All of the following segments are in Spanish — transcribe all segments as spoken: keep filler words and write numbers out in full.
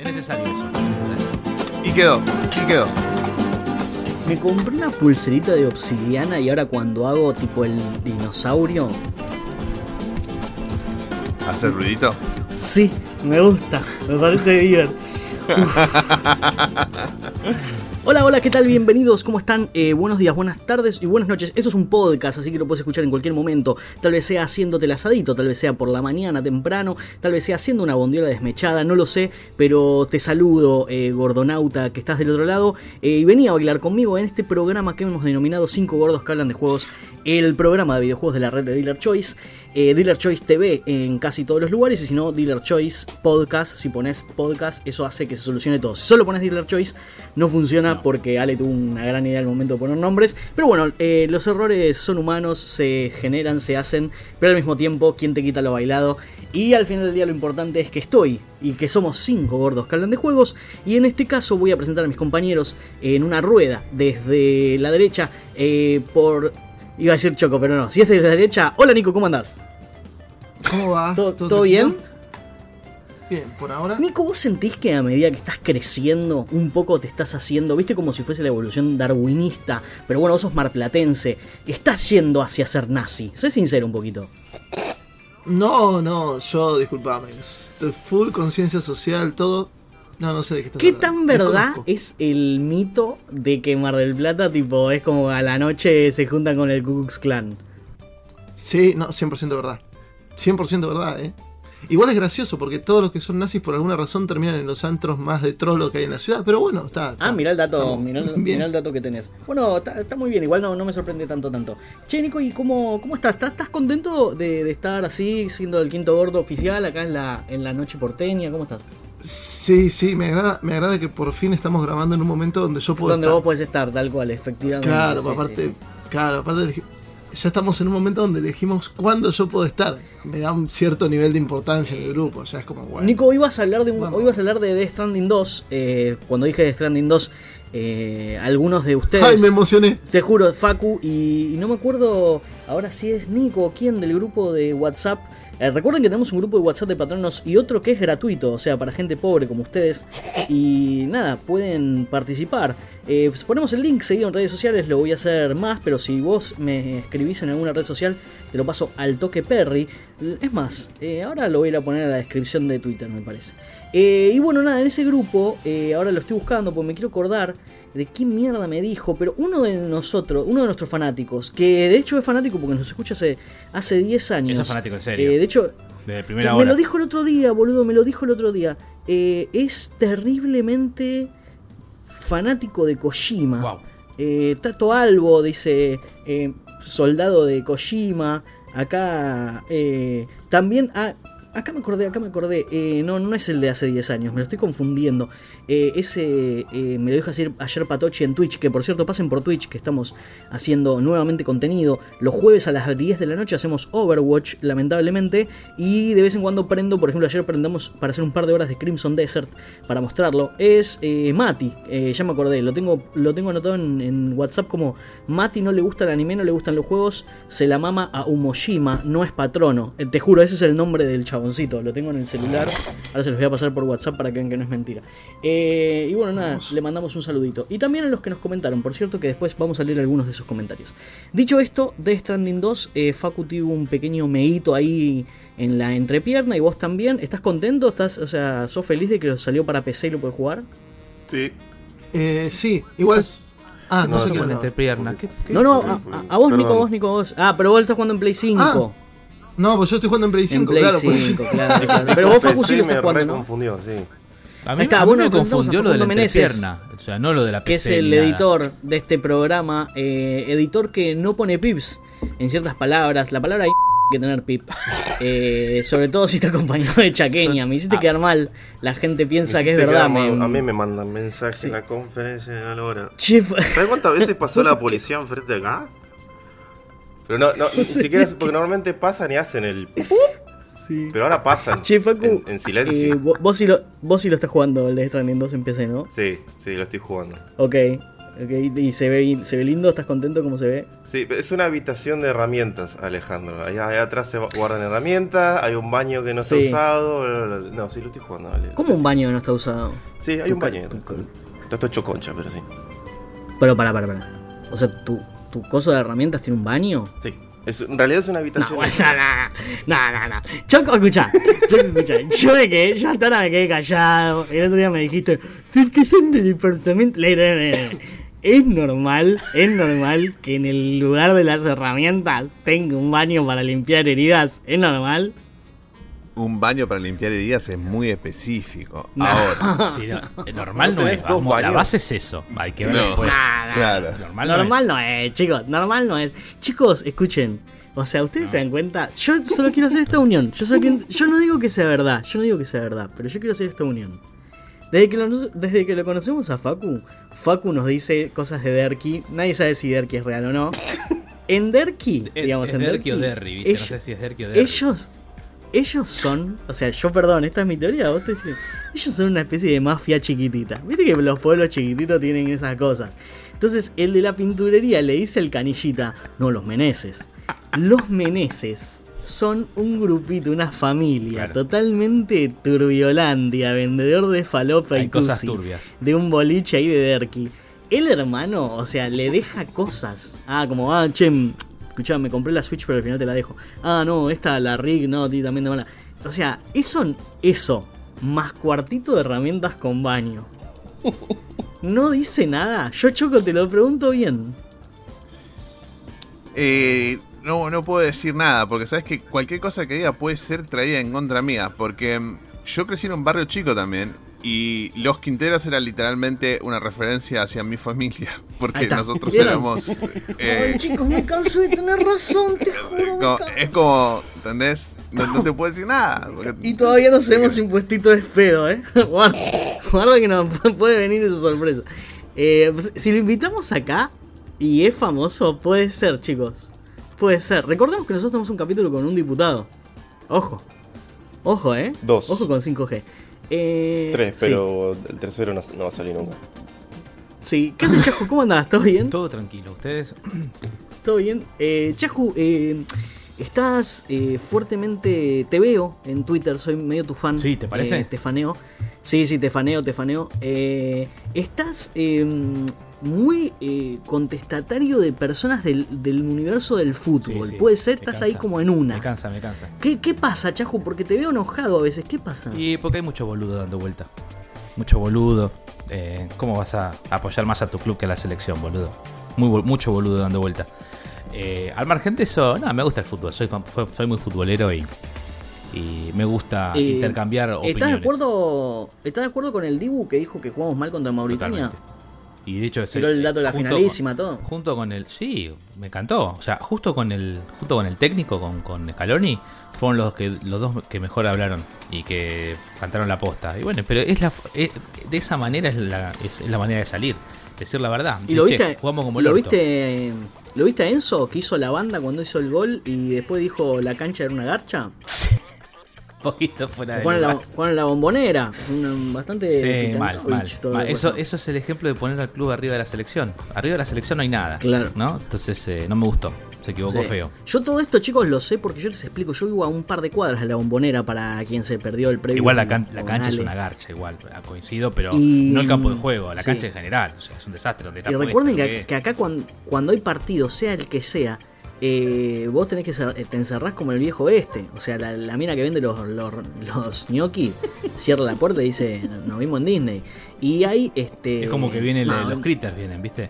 Es necesario eso. Es necesario. Y quedó, y quedó. Me compré una pulserita de obsidiana y ahora cuando hago tipo el dinosaurio... ¿Hace ruidito? Sí, me gusta, me parece divertido. Hola, hola, ¿qué tal? Bienvenidos, ¿cómo están? Eh, buenos días, buenas tardes y buenas noches. Esto es un podcast, así que lo puedes escuchar en cualquier momento. Tal vez sea haciéndote el asadito, tal vez sea por la mañana temprano, tal vez sea haciendo una bondiola desmechada, no lo sé. Pero te saludo, eh, gordonauta, que estás del otro lado. Eh, y venía a bailar conmigo en este programa que hemos denominado cinco gordos que hablan de juegos. El programa de videojuegos de la red de Dealer Choice. Eh, Dealer Choice T V en casi todos los lugares. Y si no, Dealer Choice Podcast. Si pones podcast, eso hace que se solucione todo. Si solo pones Dealer Choice, no funciona porque Ale tuvo una gran idea al momento de poner nombres. Pero bueno, eh, los errores son humanos, se generan, se hacen. Pero al mismo tiempo, ¿quién te quita lo bailado? Y al final del día lo importante es que estoy y que somos cinco gordos que hablan de juegos. Y en este caso voy a presentar a mis compañeros en una rueda desde la derecha eh, por... Iba a decir Choco, pero no. Si es desde la derecha... Hola Nico, ¿cómo andás? ¿Cómo va? ¿Todo, ¿todo bien? Bien, por ahora. Nico, ¿vos sentís que a medida que estás creciendo un poco te estás haciendo, viste, como si fuese la evolución darwinista, pero bueno, vos sos marplatense, estás yendo hacia ser nazi? Sé sincero un poquito. No, no, yo, disculpame, estoy full conciencia social, todo. No, no sé de qué estás ¿Qué hablando. tan verdad Desconozco. es el mito de que Mar del Plata, tipo, es como a la noche se juntan con el Ku Klux Klan? Sí, no, cien por ciento verdad. cien por ciento verdad, eh. Igual es gracioso porque todos los que son nazis por alguna razón terminan en los antros más de trolo que hay en la ciudad, pero bueno, está. está Ah, mirá el dato, estamos mirá, el- bien. mirá el dato que tenés. Bueno, está, está muy bien, igual no, no me sorprende tanto, tanto. Che, Nico, ¿y cómo, cómo estás? ¿Estás, estás contento de, de estar así, siendo el quinto gordo oficial acá en la, en la noche porteña? ¿Cómo estás? Sí, sí, me agrada, me agrada que por fin estamos grabando en un momento donde yo puedo Donde estar. vos podés estar, tal cual, efectivamente. Claro, Sí, aparte, sí, sí. claro, aparte ya estamos en un momento donde elegimos cuándo yo puedo estar. Me da un cierto nivel de importancia en el grupo, ya es como bueno. Nico, hoy vas a hablar de un, Vamos. hoy vas a hablar de Death Stranding dos. Eh, cuando dije Death Stranding dos, eh, algunos de ustedes... Ay, me emocioné. Te juro, Facu, y, y no me acuerdo ahora si es Nico o quién del grupo de WhatsApp. Eh, recuerden que tenemos un grupo de WhatsApp de patronos y otro que es gratuito, o sea, para gente pobre como ustedes. Y nada, pueden participar. Eh, pues ponemos el link seguido en redes sociales, lo voy a hacer más, pero si vos me escribís en alguna red social, te lo paso al toque Perry. Es más, eh, ahora lo voy a ir a poner en la descripción de Twitter, me parece. Eh, y bueno, nada, en ese grupo, eh, ahora lo estoy buscando porque me quiero acordar de qué mierda me dijo, pero uno de nosotros, uno de nuestros fanáticos, que de hecho es fanático porque nos escucha hace, hace diez años. Eso es fanático, en serio. Eh, de hecho, Desde primera me hora. lo dijo el otro día, boludo, me lo dijo el otro día. Eh, es terriblemente fanático de Kojima. Wow. Eh, Tato Albo dice, eh, soldado de Kojima. Acá eh, también... Ah, acá me acordé, acá me acordé. Eh, no, no es el de hace diez años, me lo estoy confundiendo. Eh, ese eh, me lo dijo ayer, ayer Patochi en Twitch, que por cierto pasen por Twitch, que estamos haciendo nuevamente contenido. Los jueves a las diez de la noche hacemos Overwatch, lamentablemente. Y de vez en cuando prendo, por ejemplo ayer prendamos para hacer un par de horas de Crimson Desert para mostrarlo. Es eh, Mati, eh, ya me acordé, lo tengo, lo tengo anotado en, en WhatsApp como Mati no le gusta el anime, no le gustan los juegos, se la mama a Umoshima, no es patrono. Eh, te juro, ese es el nombre del chaboncito, lo tengo en el celular. Ahora se los voy a pasar por WhatsApp para que vean que no es mentira. Eh, y bueno, nada, le mandamos un saludito. Y también a los que nos comentaron, por cierto, que después vamos a leer algunos de sus comentarios. Dicho esto, Death Stranding dos, eh, Facu tuvo un pequeño meíto ahí en la entrepierna y vos también. ¿Estás contento? ¿Estás, o sea, sos feliz de que salió para P C y lo podés jugar? Sí. Eh, sí, igual. Ah, no, No, sé no, qué Con no. entrepierna. ¿Qué, qué? No, no, a, a- a vos, Perdón. Nico, a vos, Nico, a vos. Ah, pero vos estás jugando en Play cinco. No, pues yo estoy jugando en Play en cinco, Play claro. por eso. cinco, claro, claro. Pero vos, Facu, sí lo estás me jugando, ¿no? reconfundió, sí. A mí, Ahí está, a mí bueno, me presentamos a confundió lo de la Facundo Meneses, entrepierna. O sea, no lo de la Que P es C el ni nada. editor de este programa, eh, editor que no pone pips en ciertas palabras. La palabra hay que tener pip, eh, sobre todo si está acompañado de chaqueña. Me hiciste Ah. quedar mal, la gente piensa Me que es hiciste verdad. quedar mal. me- A mí me mandan mensajes Sí. en la conferencia a la hora. Chif, ¿Sabes cuántas veces pasó la policía enfrente de acá? Pero no, no, ni siquiera, porque normalmente pasan y hacen el... sí. Pero ahora pasan Che, Facu, en, en silencio. eh, vos, vos sí lo, vos sí lo estás jugando el Death Stranding dos en P C, ¿no? Sí, sí, lo estoy jugando. Ok. Okay, y se ve, se ve lindo, ¿estás contento cómo se ve? Sí, es una habitación de herramientas, Alejandro. Allá, allá atrás se guardan herramientas, hay un baño que no Sí. está usado. No, sí, lo estoy jugando. Dale. ¿Cómo un baño no está usado? Sí, hay Tu un ca- baño. tu ca- Está todo hecho concha, pero sí. Pero para, para, para. O sea, ¿tu, tu coso de herramientas tiene un baño? Sí. Es, en realidad es una No, habitación. bueno, no, no, no, no. Choco, escuchá, Choco, escuchá. Yo me quedé, yo hasta ahora me quedé callado. El otro día me dijiste, es que son de departamento. Le- le- le- le. Es normal, es normal que en el lugar de las herramientas tenga un baño para limpiar heridas. ¿Es normal? Un baño para limpiar heridas es muy específico. No. Ahora. Sí, no, normal ¿No no tenés es. dos Vamos, la baños? base es eso. Hay que ver No. después. Nah, nah. Claro. Normal, no Normal es. no es, chicos, normal no es. Chicos, escuchen. O sea, ustedes se dan cuenta. Yo solo quiero hacer esta unión. Yo, solo quiero- yo no digo que sea verdad. Yo no digo que sea verdad. Pero yo quiero hacer esta unión. Desde que, lo, desde que lo conocemos a Facu, Facu nos dice cosas de Derki. Nadie sabe si Derki es real o no. En Derki, Es, digamos, es en Derki o Derki, Derry, ¿viste? ellos, No sé si es Derki o Derry. ellos, ellos son, o sea, yo perdón, esta es mi teoría, vos te decís, ellos son una especie de mafia chiquitita. Viste que los pueblos chiquititos tienen esas cosas. Entonces, el de la pinturería le dice al canillita, no, los Meneses. Los Meneses son un grupito, una familia Claro. totalmente turbiolandia, vendedor de falopa Hay y cosas tusi, turbias. de un boliche ahí de Derki. El hermano, o sea, le deja cosas. Ah, como, ah, che, escuchá, me compré la Switch pero al final te la dejo. Ah, no, esta, la Rig, no, ti también de mala. O sea, eso, eso, más cuartito de herramientas con baño. No dice nada. Yo, Choco, te lo pregunto bien. Eh, no, no puedo decir nada, porque sabes que cualquier cosa que diga puede ser traída en contra mía. Porque mm, yo crecí en un barrio chico también. Y Los Quinteros era literalmente una referencia hacia mi familia. Ahí Porque está. nosotros ¿Vieron? éramos. eh, Ay, chicos, me canso de tener razón, te juro. me como- canso. es como, ¿entendés? No, no te puedo decir nada. porque- Y todavía no sabemos si un puestito es pedo, ¿eh? Guarda, guarda que nos puede venir esa sorpresa. Eh, pues, si lo invitamos acá y es famoso, puede ser, chicos. Puede ser. Recordemos que nosotros tenemos un capítulo con un diputado. Ojo. Ojo, ¿eh? Dos. Ojo con cinco G. Eh, Tres, sí, pero el tercero no, no va a salir nunca. Sí. ¿Qué haces, Chajo? ¿Cómo andás? ¿Todo bien? Todo tranquilo. Ustedes. ¿Todo bien? Eh, Chahu, eh, estás eh, fuertemente... Te veo en Twitter, soy medio tu fan. Sí, ¿te parece? Eh, te faneo. Sí, sí, te faneo, te faneo. Eh, estás eh, muy eh, contestatario de personas del, del universo del fútbol. Sí, sí, Puede ser, me estás ahí cansa. como en una. Me cansa, me cansa. ¿Qué, ¿Qué pasa, Chahu? Porque te veo enojado a veces. ¿Qué pasa? Y porque hay mucho boludo dando vuelta. Mucho boludo. Eh, ¿Cómo vas a apoyar más a tu club que a la selección, boludo? Muy, bol- mucho boludo dando vuelta. Eh, al margen de eso, nada, me gusta el fútbol. Soy, fan- fue- soy muy futbolero y, y me gusta Eh, intercambiar opiniones. ¿Estás de acuerdo? ¿Estás de acuerdo con el Dibu que dijo que jugamos mal contra Mauritania? Totalmente. Y de hecho, ese- Tiró el dato de la junto finalísima, con- todo. Junto con el. Sí, me encantó. O sea, justo con el. Junto con el técnico, con, con Scaloni, fueron los que los dos que mejor hablaron y que cantaron la posta. Y bueno, pero es la es- de esa manera es la, es, es la manera de salir. Decir la verdad. ¿Y lo Decir, viste, "Che, jugamos como el lo orto". viste, lo viste a Enzo que hizo la banda cuando hizo el gol y después dijo la cancha era una garcha? Un poquito fuera de Jugaron la, lugar. jugaron la bombonera, una- bastante Sí, mal, mal, Titanovich, todo mal. lo Eso, pasó. eso es el ejemplo de poner al club arriba de la selección. Arriba de la selección no hay nada. Claro. ¿No? Entonces eh, no me gustó. Se equivocó Sí. feo. Yo todo esto, chicos, lo sé porque yo les explico. Yo vivo a un par de cuadras de la bombonera para quien se perdió el previo. Igual la, can- con la cancha es Ale. una garcha, igual, coincido, pero Y- no el campo de juego, la sí. cancha en general. O sea, es un desastre donde está Y puesta, recuerden lo que, que- que acá cuando, cuando hay partido, sea el que sea, eh, vos tenés que ser- te encerrás como el viejo este. O sea, la, la mina que vende los, los, los gnocchi cierra la puerta y dice, nos vimos en Disney. Y hay este. es como que vienen no, los critters, vienen, ¿viste?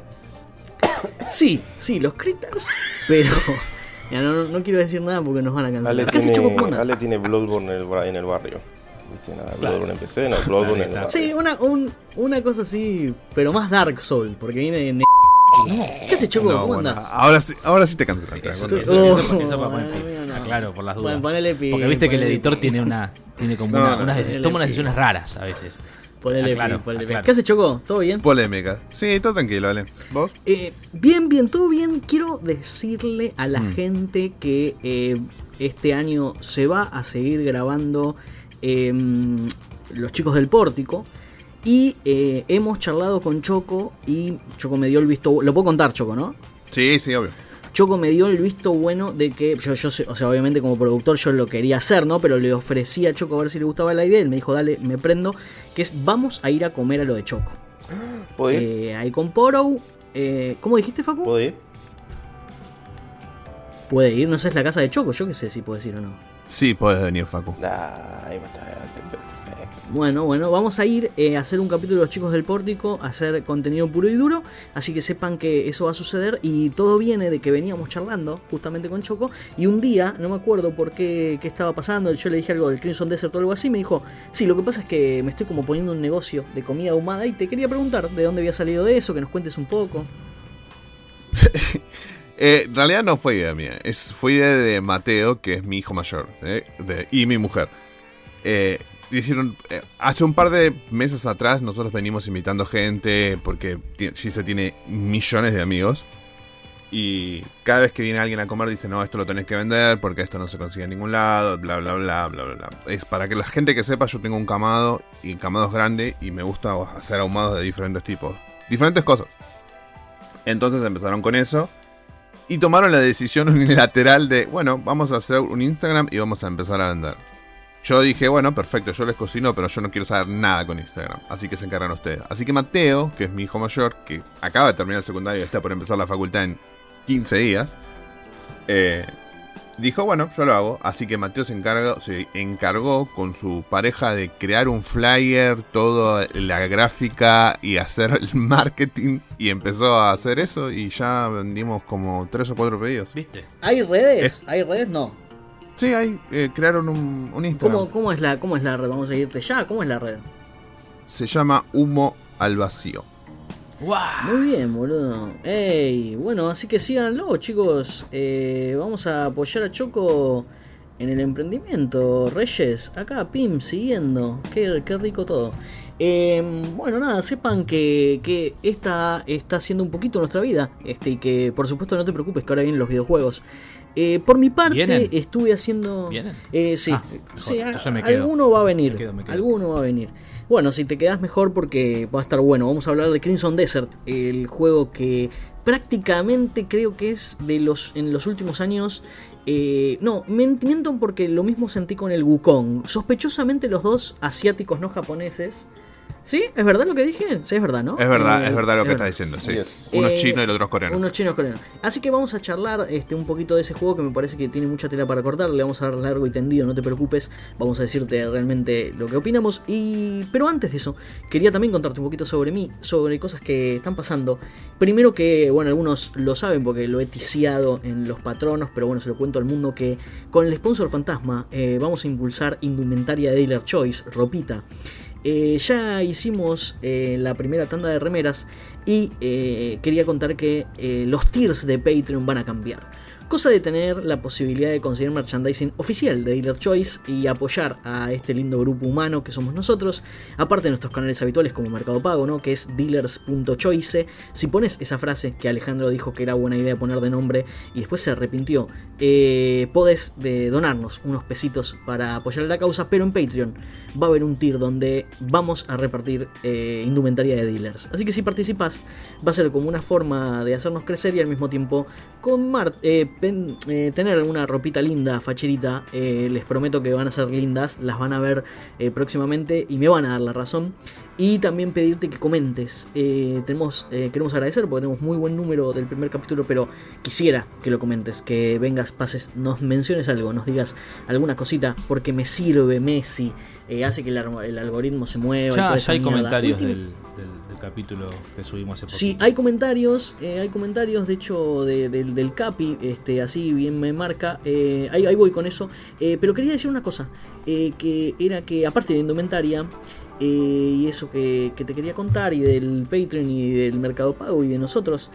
Sí, sí, los critters, pero. Ya, no, no, no quiero decir nada porque nos van a Ale cancelar. ¿Qué haces, tiene, Choco? ¿Cómo andás? Ale tiene Bloodborne en el, bar- en el barrio. ¿Viste? Nada, Bloodborne en P C, no, Bloodborne en el Claro, barrio. Sí, una, un- una cosa así, pero más Dark Soul, porque viene de. Ne- ¿Qué haces, Choco? No, ¿Cómo bueno, andás? ahora sí, ahora sí te cansas. Eso, Tú- eso- Oh, eso- eso para poner madre pip. mía, no. Ah, claro, por las dudas. Bueno, ponele pi, Porque viste que el ponele editor pi. tiene una. Tiene como No, una, no, unas ponele deci- toma unas pi. decisiones raras a veces. Ponele Aclaro, pi, ponele pi. aclaro. ¿Qué haces, Choco? ¿Todo bien? Polémica. Sí, todo tranquilo, Ale. ¿Vos? Eh, bien, bien, todo bien. Quiero decirle a la Mm. gente que eh, este año se va a seguir grabando eh, Los Chicos del Pórtico. Y eh, hemos charlado con Choco y Choco me dio el visto... Lo puedo contar, Choco, ¿no? Sí, sí, obvio. Choco me dio el visto bueno de que yo, yo sé, o sea, obviamente como productor yo lo quería hacer, ¿no? Pero le ofrecí a Choco a ver si le gustaba la idea. Él me dijo, dale, me prendo. Que es, vamos a ir a comer a lo de Choco. ¿Puedo ir? Eh, ahí con Porou. Eh, ¿Cómo dijiste, Facu? ¿Puedo ir? Puede ir, no sé, es la casa de Choco. Yo qué sé si puedes ir o no. Sí, podés venir, Facu. Nah, ahí va a estar perfecto. Bueno, bueno, vamos a ir eh, a hacer un capítulo de Los Chicos del Pórtico, a hacer contenido puro y duro, así que sepan que eso va a suceder y todo viene de que veníamos charlando justamente con Choco y un día, no me acuerdo por qué, qué estaba pasando, yo le dije algo del Crimson Desert o algo así, me dijo, sí, lo que pasa es que me estoy como poniendo un negocio de comida ahumada y te quería preguntar de dónde había salido de eso, que nos cuentes un poco. eh, en realidad no fue idea mía, es, fue idea de Mateo, que es mi hijo mayor, ¿eh? de, y mi mujer. Eh... Hicieron, eh, hace un par de meses atrás nosotros venimos invitando gente porque Gise tiene millones de amigos y cada vez que viene alguien a comer dice no, esto lo tenés que vender porque esto no se consigue en ningún lado, bla bla bla bla bla bla. Es para que la gente que sepa, yo tengo un camado y el camado es grande y me gusta hacer ahumados de diferentes tipos, diferentes cosas. Entonces empezaron con eso y tomaron la decisión unilateral de bueno, vamos a hacer un Instagram y vamos a empezar a vender. Yo dije, bueno, perfecto, yo les cocino, pero yo no quiero saber nada con Instagram. Así que se encargan ustedes. Así que Mateo, que es mi hijo mayor, que acaba de terminar el secundario y está por empezar la facultad en quince días, eh, dijo, bueno, yo lo hago. Así que Mateo se encargó, se encargó con su pareja de crear un flyer, toda la gráfica y hacer el marketing. Y empezó a hacer eso y ya vendimos como tres o cuatro pedidos. ¿Viste? ¿Hay redes? Es... ¿Hay redes? No. Sí, ahí eh, crearon un, un Instagram. ¿Cómo, cómo, es la, ¿Cómo es la red? Vamos a irte ya. ¿Cómo es la red? Se llama Humo al Vacío. ¡Wow! Muy bien, boludo. Ey, bueno, así que síganlo, chicos. Eh, vamos a apoyar a Choco en el emprendimiento. Reyes, acá, Pim, siguiendo. Qué, qué rico todo. Eh, bueno, nada, sepan que, que esta está haciendo un poquito nuestra vida. Este, y que, por supuesto, no te preocupes, que ahora vienen los videojuegos. Eh, por mi parte, ¿Vienen? estuve haciendo... ¿Vienen? Eh, sí, Ah, sí mejor. a, me quedo. alguno va a venir. Me quedo, me quedo. Alguno va a venir. Bueno, si te quedas mejor porque va a estar bueno. Vamos a hablar de Crimson Desert, el juego que prácticamente creo que es de los en los últimos años... Eh, no, me miento porque lo mismo sentí con el Wukong. Sospechosamente los dos asiáticos no japoneses. ¿Sí? ¿Es verdad lo que dije? Sí, es verdad, ¿no? Es verdad, Eh, es verdad lo es que verdad. estás diciendo, sí. Yes. Uno es Eh, chino y el otro es coreano. Unos chinos coreanos. Así que vamos a charlar este, un poquito de ese juego que me parece que tiene mucha tela para cortar. Le vamos a dar largo y tendido, no te preocupes. Vamos a decirte realmente lo que opinamos. Y pero antes de eso, quería también contarte un poquito sobre mí, sobre cosas que están pasando. Primero que, bueno, algunos lo saben porque lo he ticiado en los patronos, pero bueno, se lo cuento al mundo que con el sponsor fantasma eh, vamos a impulsar indumentaria de Dealer Choice, ropita. Eh, ya hicimos eh, la primera tanda de remeras y eh, quería contar que eh, los tiers de Patreon van a cambiar. Cosa de tener la posibilidad de conseguir merchandising oficial de Dealer Choice y apoyar a este lindo grupo humano que somos nosotros. Aparte de nuestros canales habituales como Mercado Pago, ¿no? Que es dealers punto choice. Si pones esa frase que Alejandro dijo que era buena idea poner de nombre y después se arrepintió, eh, podés eh, donarnos unos pesitos para apoyar la causa, pero en Patreon va a haber un tier donde vamos a repartir eh, indumentaria de dealers. Así que si participas va a ser como una forma de hacernos crecer y al mismo tiempo con Mar eh, pen, eh, tener alguna ropita linda, facherita. Eh, les prometo que van a ser lindas, las van a ver eh, próximamente y me van a dar la razón. Y también pedirte que comentes. Eh, tenemos, eh, queremos agradecer porque tenemos muy buen número del primer capítulo, pero quisiera que lo comentes, que vengas, pases, nos menciones algo, nos digas alguna cosita, porque me sirve Messi, eh, hace que el, el algoritmo se mueva. y Ya, toda ya esa hay mierda. comentarios Último- del, del, del capítulo que subimos hace poco. Sí, hay comentarios, eh, hay comentarios, de hecho, de, de, del Capi, este, así bien me marca, eh, ahí, ahí voy con eso, eh, pero quería decir una cosa, eh, que era que aparte de indumentaria, eh, y eso que, que te quería contar, y del Patreon y del Mercado Pago y de nosotros,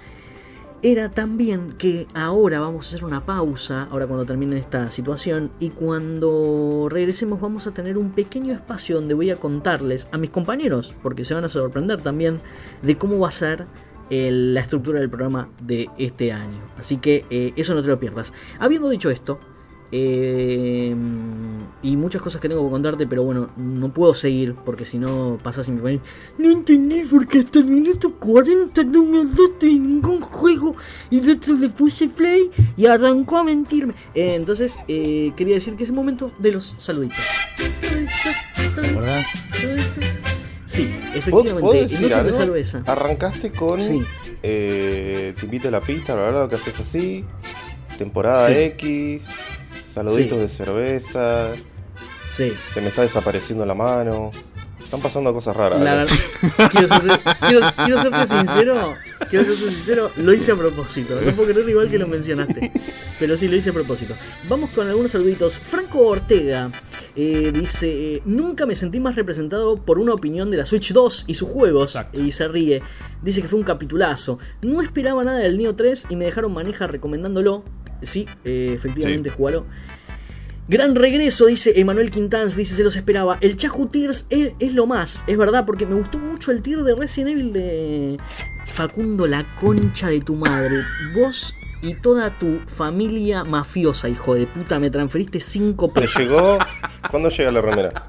era también que ahora vamos a hacer una pausa, ahora cuando termine esta situación, y cuando regresemos vamos a tener un pequeño espacio donde voy a contarles a mis compañeros, porque se van a sorprender también, de cómo va a ser eh, la estructura del programa de este año. Así que eh, eso no te lo pierdas. Habiendo dicho esto, Eh, y muchas cosas que tengo que contarte, pero bueno, no puedo seguir porque si no pasas y me pones. No entendí porque hasta el minuto cuarenta no me hablaste de ningún juego. Y de hecho le puse play y arrancó a mentirme. Eh, entonces, eh, quería decir que es el momento de los saluditos. ¿Te acordás? Sí, ¿Puedo, efectivamente. ¿puedo Y decir no solo algo? cerveza. Arrancaste con Sí. eh, Te invito a la pista, la verdad, lo que haces así. Temporada Sí. X. Saluditos Sí. de cerveza. Sí. Se me está desapareciendo la mano. Están pasando cosas raras. La ¿eh? verdad, quiero, serte, quiero, quiero serte sincero, quiero serte sincero, lo hice a propósito, no puedo creer igual que lo mencionaste, pero sí lo hice a propósito. Vamos con algunos saluditos. Franco Ortega eh, dice, nunca me sentí más representado por una opinión de la Switch dos y sus juegos. Exacto. Y se ríe, dice que fue un capitulazo, no esperaba nada del Neo tres y me dejaron manija recomendándolo. Sí, eh, efectivamente, sí. Jugalo. Gran regreso, dice Emanuel Quintans, dice se los esperaba. El Chahu Tears es, es lo más, es verdad, porque me gustó mucho el tier de Resident Evil de Facundo, la concha de tu madre. Vos y toda tu familia mafiosa, hijo de puta, me transferiste cinco pesos. ¿Te llegó? ¿Cuándo llega la remera?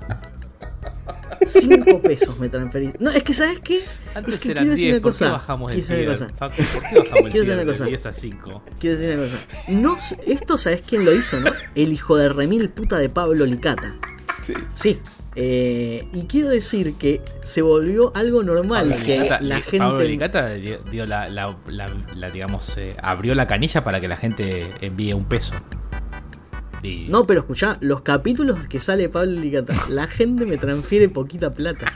cinco pesos me transferiste. No, es que ¿sabes qué? Antes es que eran diez, ¿por qué cosa. bajamos el tier? Facu, ¿por qué bajamos el tier de diez a cinco? Quiero decir una cosa. No, esto, ¿sabes quién lo hizo, no? El hijo de remil puta de Pablo Licata. Sí. Sí. Eh, y quiero decir que se volvió algo normal Pablo que Licata, la Pablo gente. Pablo Licata dio, dio la, la, la, la, digamos, eh, abrió la canilla para que la gente envíe un peso. Y... No, pero escuchá, los capítulos que sale Pablo Licata, la gente me transfiere poquita plata.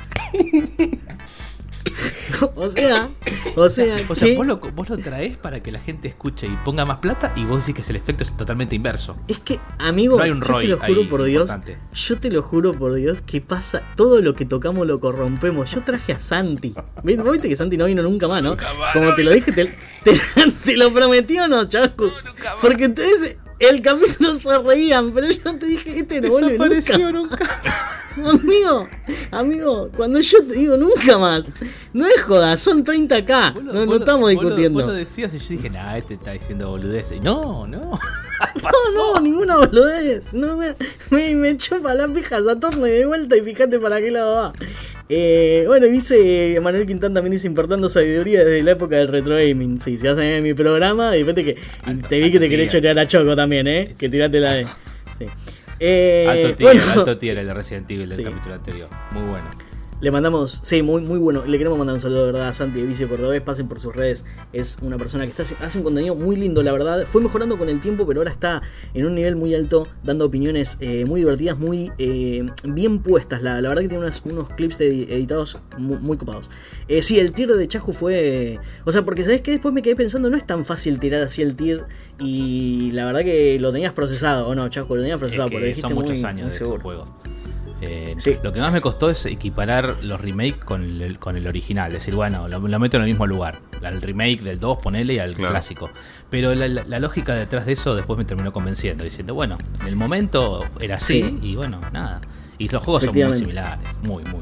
O sea, o sea, o sea que... vos, lo, vos lo traés para que la gente escuche y ponga más plata y vos decís que el efecto es totalmente inverso. Es que, amigo, no hay un yo te lo juro por Dios, importante. yo te lo juro por Dios que pasa, todo lo que tocamos lo corrompemos. Yo traje a Santi. ¿Vos viste que Santi no vino nunca más, no? Nunca más, Como no, te lo dije, te, te, te lo prometí o no, Chasco. No, porque ustedes el capítulo se reían, pero yo te dije, este no vuelve nunca. nunca. Amigo, amigo, cuando yo te digo nunca más, no es joda, son treinta k, Vos lo, no, vos no lo, estamos vos discutiendo. Lo, vos lo decías y yo dije, nah, este está diciendo boludeces. No, no. No, no, ninguna boludez. No, me, me, me chupa la pija Saturno y de vuelta y fíjate para qué lado va. Eh, bueno, dice Manuel Quintán también dice importando sabiduría desde la época del retro gaming. Sí, si vas a ver mi programa, y fíjate que alto, te vi que te querés chorear a Choco también, ¿eh? Que tiraste la de. Sí. Eh, alto tier, bueno, alto tier el de Resident Evil del sí. capítulo anterior. Muy bueno. Le mandamos, sí, muy, muy bueno. Le queremos mandar un saludo de verdad a Santi de Vicio Cordobés. Pasen por sus redes. Es una persona que está, hace un contenido muy lindo, la verdad. Fue mejorando con el tiempo, pero ahora está en un nivel muy alto, dando opiniones eh, muy divertidas, muy eh, bien puestas. La, la verdad que tiene unas, unos clips de, editados muy, muy copados. Eh, sí, el tier de Chahu fue. O sea, porque sabes que después me quedé pensando, no es tan fácil tirar así el tier. Y la verdad que lo tenías procesado, ¿o no, Chahu? Lo tenías procesado. Es que porque son muchos muy, años muy de seguro. ese juego. Eh, sí. Lo que más me costó es equiparar los remakes con el, con el original. Es decir, bueno, lo, lo meto en el mismo lugar. Al remake del dos, ponele, y al claro. clásico. Pero la, la, la lógica detrás de eso después me terminó convenciendo. Diciendo, bueno, en el momento era así, sí. Y bueno, nada. Y los juegos son muy similares. Muy, muy.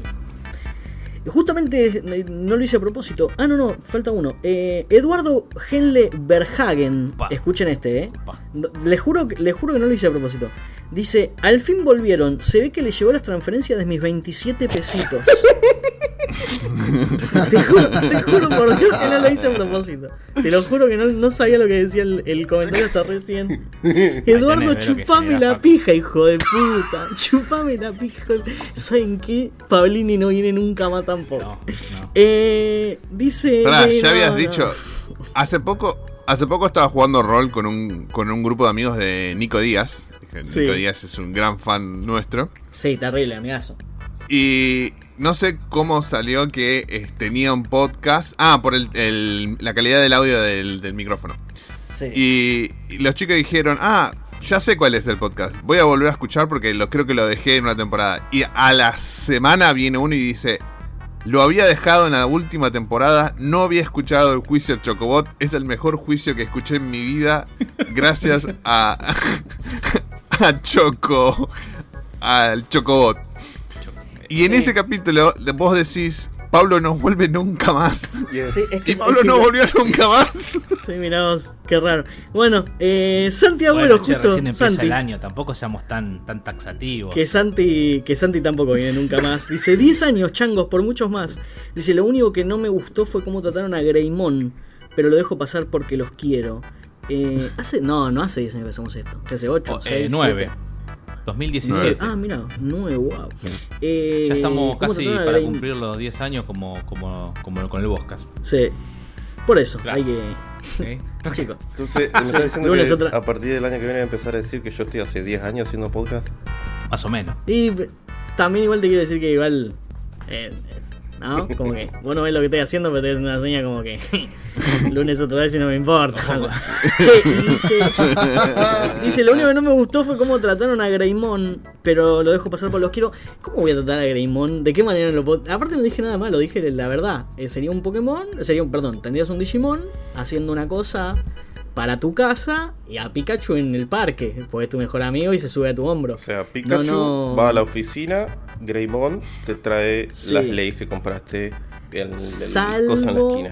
Justamente no lo hice a propósito. Ah, no, no, falta uno. Eh, Eduardo Henle Verhagen. Pa. Escuchen este, eh. Les juro, les juro que no lo hice a propósito. Dice, al fin volvieron. Se ve que le llegó las transferencias de mis veintisiete pesitos. te, juro, te juro por Dios que no lo hice a propósito. Te lo juro que no, no sabía lo que decía el, el comentario hasta recién. Eduardo, chupame la pija, hijo de puta. Chupame la pija. ¿Saben qué? Pablini no viene nunca más tampoco. No, no. Eh, dice... Pará, eh, ya no, habías no. dicho... Hace poco... Hace poco estaba jugando rol con un, con un grupo de amigos de Nico Díaz. Sí. Nico Díaz es un gran fan nuestro. Sí, terrible, amigazo. Y no sé cómo salió que eh, tenía un podcast. Ah, por el, el, la calidad del audio del, del micrófono. Sí. Y, y los chicos dijeron, ah, ya sé cuál es el podcast. Voy a volver a escuchar porque lo, creo que lo dejé en una temporada. Y a la semana viene uno y dice... Lo había dejado en la última temporada, no había escuchado el juicio Chocobot, es el mejor juicio que escuché en mi vida, gracias a, a Choco, al Chocobot. Y en ese capítulo vos decís, Pablo no vuelve nunca más. Yes. Sí, es que- Y Pablo es que- no volvió nunca más. Sí, mirá vos, qué raro. Bueno, eh, Santi Agüero, Bueno, che, justo. recién empieza Santi. el año, tampoco seamos tan, tan taxativos. Que Santi, que Santi tampoco viene nunca más. Dice, diez años, changos, por muchos más. Dice, lo único que no me gustó fue cómo trataron a Greymon, pero lo dejo pasar porque los quiero. Eh, hace, no, no hace diez años que hacemos esto. Hace ocho, Oh, eh, seis, nueve. siete. dos mil diecisiete. Ah, mira, nueve, wow. Eh, Ya estamos ¿cómo casi trataron a para Grey- cumplir los diez años como, como, como con el Boscas. Sí. Por eso, Gracias. hay que... ¿Ok? Chicos. Entonces, me estás diciendo Lunes que otra- a partir del año que viene voy a empezar a decir que yo estoy hace diez años haciendo podcast. Más o menos. Y p- también igual te quiero decir que igual... eh, es- ¿no? Como que vos no ves lo que estoy haciendo, pero te das una señal como que lunes otra vez y no me importa. Che, y dice, dice, lo único que no me gustó fue cómo trataron a Greymon, pero lo dejo pasar por los quiero. ¿Cómo voy a tratar a Greymon? ¿De qué manera lo puedo...? Aparte no dije nada malo, dije la verdad. Eh, sería un Pokémon, sería un, perdón, tendrías un Digimon haciendo una cosa para tu casa y a Pikachu en el parque, porque es tu mejor amigo y se sube a tu hombro. O sea, Pikachu No, no. va a la oficina, Greymon te trae Sí. las leyes que compraste en el Salvo- cosa en la esquina.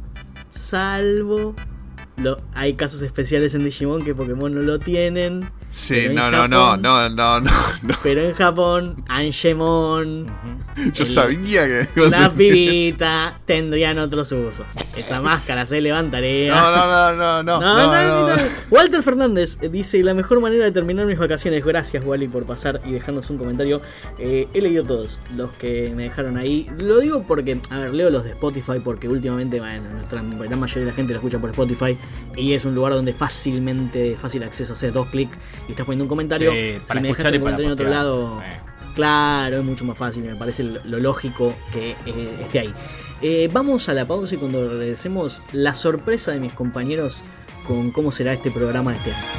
Salvo... Lo, hay casos especiales en Digimon que Pokémon no lo tienen. Sí, Pero en no, no, no, Japón- no, no, no, no. Pero en Japón, Angemon, Yo El- sabía que. la pibita tendrían otros usos. Esa máscara se levantaría. No, no, no, no, no. No, no, no, no. no. Walter Fernández eh, dice: la mejor manera de terminar mis vacaciones. Gracias, Wally, por pasar y dejarnos un comentario. Eh, he leído todos los que me dejaron ahí. Lo digo porque, a ver, leo los de Spotify porque últimamente, bueno, nuestra gran mayoría de la gente lo escucha por Spotify y es un lugar donde fácilmente, fácil acceso, haces dos clics y estás poniendo un comentario. Sí, Si para me escuchar dejaste y un para comentario en otro postear. lado, Eh. claro, es mucho más fácil y me parece lo, lo lógico que eh, esté ahí. Eh, vamos a la pausa y cuando regresemos, la sorpresa de mis compañeros con cómo será este programa de este año.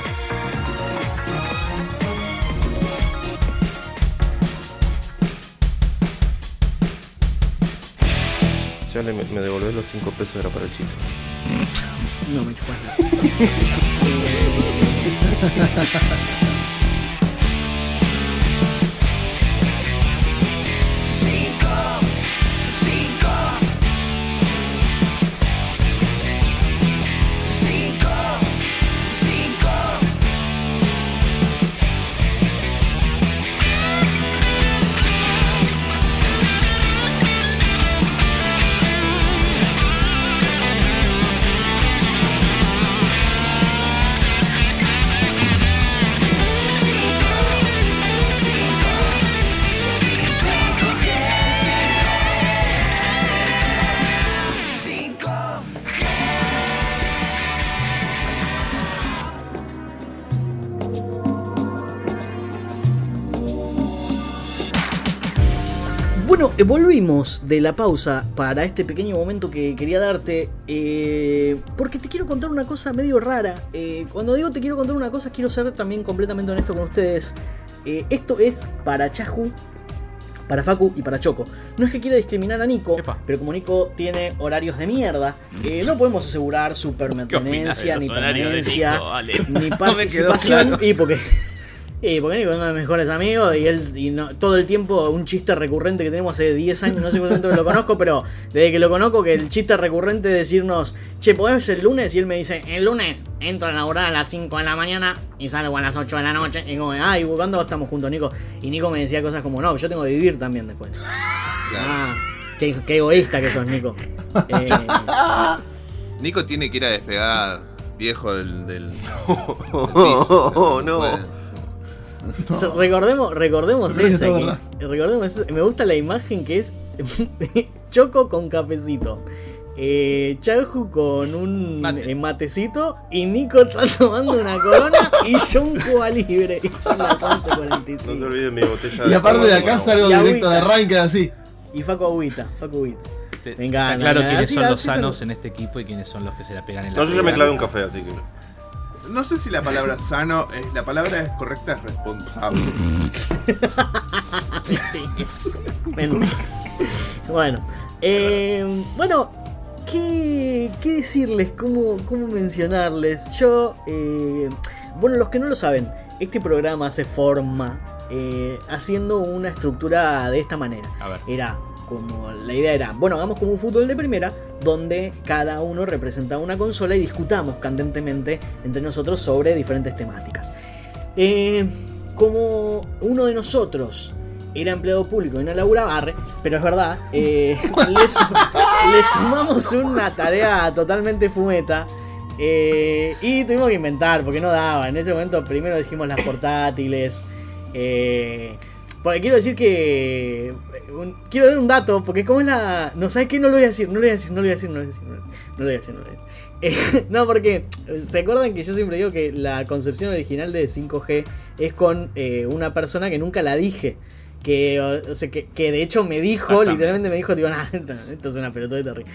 Ya le, me devolvés los cinco pesos, era para el chiste. No me chupas nada. Bueno, eh, volvimos de la pausa para este pequeño momento que quería darte, eh, porque te quiero contar una cosa medio rara. Eh, cuando digo te quiero contar una cosa, quiero ser también completamente honesto con ustedes. Eh, esto es para Chahu, para Facu y para Choco. No es que quiera discriminar a Nico, Epa. pero como Nico tiene horarios de mierda, eh, no podemos asegurar su ¿Qué opinás de permanencia, los ni horarios de permanencia, Nico? Vale. ni No me quedó participación. claro. Y porque... Y porque Nico es uno de mis mejores amigos y él y no, todo el tiempo un chiste recurrente que tenemos hace diez años, no sé cuánto que lo conozco, pero desde que lo conozco que el chiste recurrente de decirnos, che, ¿podés el lunes? Y él me dice, el lunes entro a laburar a las cinco de la mañana y salgo a las ocho de la noche. Y como, ay, ¿cuándo estamos juntos, Nico? Y Nico me decía cosas como, no, yo tengo que vivir también después. Ah, qué, qué egoísta que sos, Nico. Eh, Nico tiene que ir a despegar viejo del. del, del Oh, piso, no. puede. O sea, recordemos, recordemos Creo que esa. está que- verdad. recordemos esa- Me gusta la imagen que es Choco con cafecito. Eh, Chanju con un Mate. eh, matecito. Y Nico está tomando una corona. Y yo un Cuba libre. Y son las once cuarenta y No te cinco. olvides mi botella Y aparte de acá agua. salgo Y directo al agüita. arranque así. Y Facu Agüita. Facu Agüita. Te- Venga, está claro nada, quiénes así- son los así son- sanos en este equipo y quiénes son los que se la pegan en la No, yo ya me cara. clavé un café, así que. No sé si la palabra sano, es, la palabra es correcta, es responsable. Mentira. Bueno, eh, bueno, ¿qué, qué decirles? ¿Cómo, cómo mencionarles? Yo, eh, bueno, los que no lo saben, este programa se forma eh, haciendo una estructura de esta manera. A ver. Era como la idea era, bueno, hagamos como un fútbol de primera, donde cada uno representaba una consola y discutamos candentemente entre nosotros sobre diferentes temáticas. Eh, como uno de nosotros era empleado público y no laburaba, arre, pero es verdad, eh, le, su- le sumamos una tarea totalmente fumeta. Eh, y tuvimos que inventar porque no daba. En ese momento primero dijimos las portátiles. Eh, porque quiero decir que un, quiero dar un dato, porque como es la... No, ¿sabes qué? No lo voy a decir, no lo voy a decir, no lo voy a decir, no lo voy a decir, no lo voy a decir, no lo voy a decir. Eh, no, porque ¿se acuerdan que yo siempre digo que la concepción original de cinco G es con eh, una persona que nunca la dije? Que, o, o sea, que, que de hecho me dijo, literalmente me dijo, digo, nah, esto, esto es una pelotuda terrible.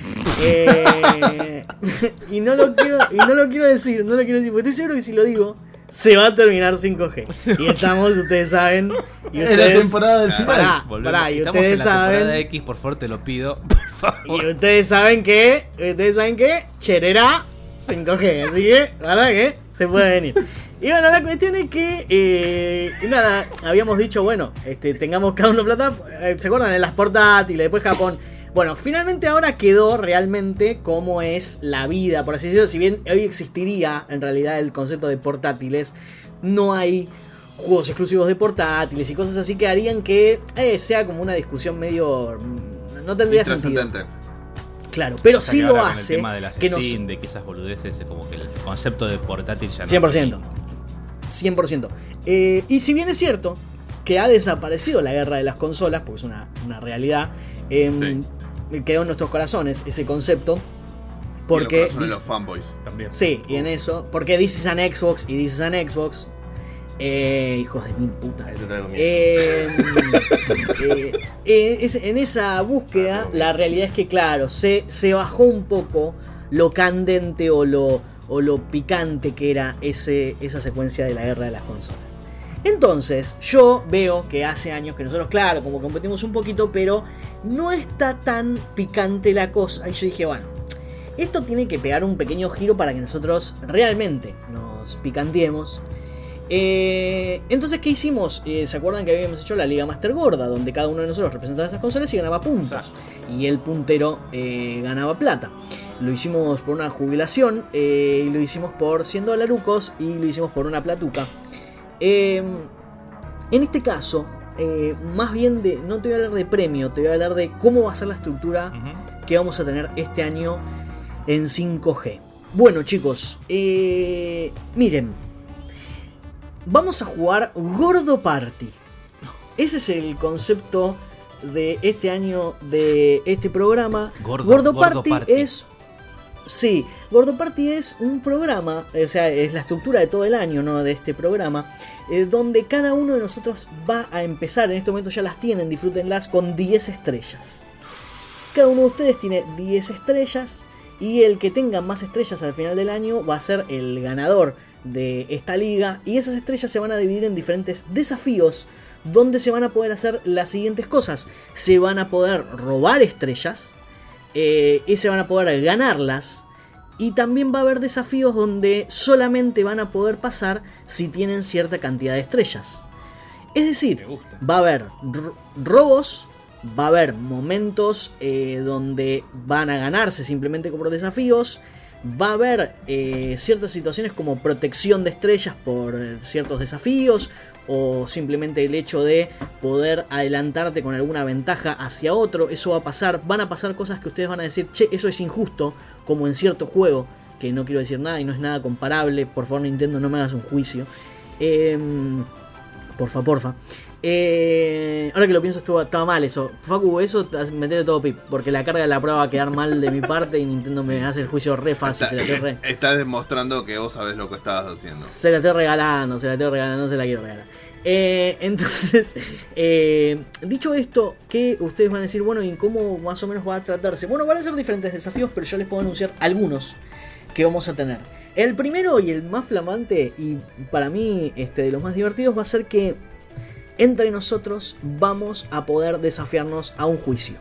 Eh, y no lo quiero, y no lo quiero decir, no lo quiero decir, porque estoy seguro que si lo digo, se va a terminar cinco G. Y estamos, ustedes saben, y Es ustedes, la temporada del final. pará, Volvemos. pará, y Estamos ustedes en la temporada saben, X, por favor, te lo pido. Por favor. y ustedes saben que, ustedes saben que, chererá cinco G, así que, ¿verdad que? Se puede venir. Y bueno, la cuestión es que, eh, nada, habíamos dicho, bueno, este, tengamos cada uno plata, eh, ¿se acuerdan? En las portátiles, después Japón. Bueno, finalmente ahora quedó realmente cómo es la vida, por así decirlo. Si bien hoy existiría en realidad el concepto de portátiles, no hay juegos exclusivos de portátiles y cosas así que harían que eh, sea como una discusión medio... No tendría sentido. Claro, pero O sea, sí que lo ahora con el hace tema de las que nos... Steam, de que esas boludeces, como que el concepto de portátil ya no. cien por ciento. cien por ciento. Eh, y si bien es cierto que ha desaparecido la guerra de las consolas, porque es una, una realidad, eh, sí. quedó en nuestros corazones ese concepto. Porque. Y en los los fanboys. También. Sí, y en eso. Porque this is an Xbox y this is an Xbox. Eh, hijos de mil puta. Eh, eh, eh, es, en esa búsqueda, la realidad es que, claro, se, se bajó un poco lo candente o lo, o lo picante que era ese, esa secuencia de la guerra de las consolas. Entonces, yo veo que hace años que nosotros, claro, como competimos un poquito, pero no está tan picante la cosa. Y yo dije, bueno, esto tiene que pegar un pequeño giro para que nosotros realmente nos picanteemos. Eh, entonces, ¿qué hicimos? Eh, ¿Se acuerdan que habíamos hecho la Liga Master Gorda? Donde cada uno de nosotros representaba esas consolas y ganaba puntos. Y el puntero eh, ganaba plata. Lo hicimos por una jubilación, eh, y lo hicimos por cien dolarucos y lo hicimos por una platuca. Eh, en este caso, eh, más bien de, no te voy a hablar de premio, te voy a hablar de cómo va a ser la estructura uh-huh. que vamos a tener este año en cinco G. Bueno, chicos, eh, miren. Vamos a jugar Gordo Party. Ese es el concepto de este año de este programa. Gordo, Gordo, Gordo Party, Party es... Sí, Gordo Party es un programa, o sea, es la estructura de todo el año, ¿no? De este programa, eh, donde cada uno de nosotros va a empezar, en este momento ya las tienen, disfrútenlas, con diez estrellas. Cada uno de ustedes tiene diez estrellas y el que tenga más estrellas al final del año va a ser el ganador de esta liga, y esas estrellas se van a dividir en diferentes desafíos donde se van a poder hacer las siguientes cosas. Se van a poder robar estrellas, eh, y se van a poder ganarlas, y también va a haber desafíos donde solamente van a poder pasar si tienen cierta cantidad de estrellas. Es decir, va a haber ro- robos, va a haber momentos eh, donde van a ganarse simplemente por desafíos. Va a haber eh, ciertas situaciones como protección de estrellas por eh, ciertos desafíos, o simplemente el hecho de poder adelantarte con alguna ventaja hacia otro. Eso va a pasar, van a pasar cosas que ustedes van a decir, che, eso es injusto, como en cierto juego, que no quiero decir nada y no es nada comparable. Por favor, Nintendo, no me hagas un juicio. Eh, porfa, porfa. Eh, ahora que lo pienso, estuvo, estaba mal eso. Facu, eso, meterle todo pip, porque la carga de la prueba va a quedar mal de mi parte y Nintendo me hace el juicio re fácil. Está, se la estoy re... Estás demostrando que vos sabés lo que estabas haciendo. Se la estoy regalando, se la estoy regalando, no se la quiero regalar. Eh, entonces, eh, dicho esto, que ustedes van a decir, bueno, ¿y cómo más o menos va a tratarse? Bueno, van a ser diferentes desafíos, pero yo les puedo anunciar algunos que vamos a tener. El primero y el más flamante, y para mí este, de los más divertidos, va a ser que entre nosotros vamos a poder desafiarnos a un juicio.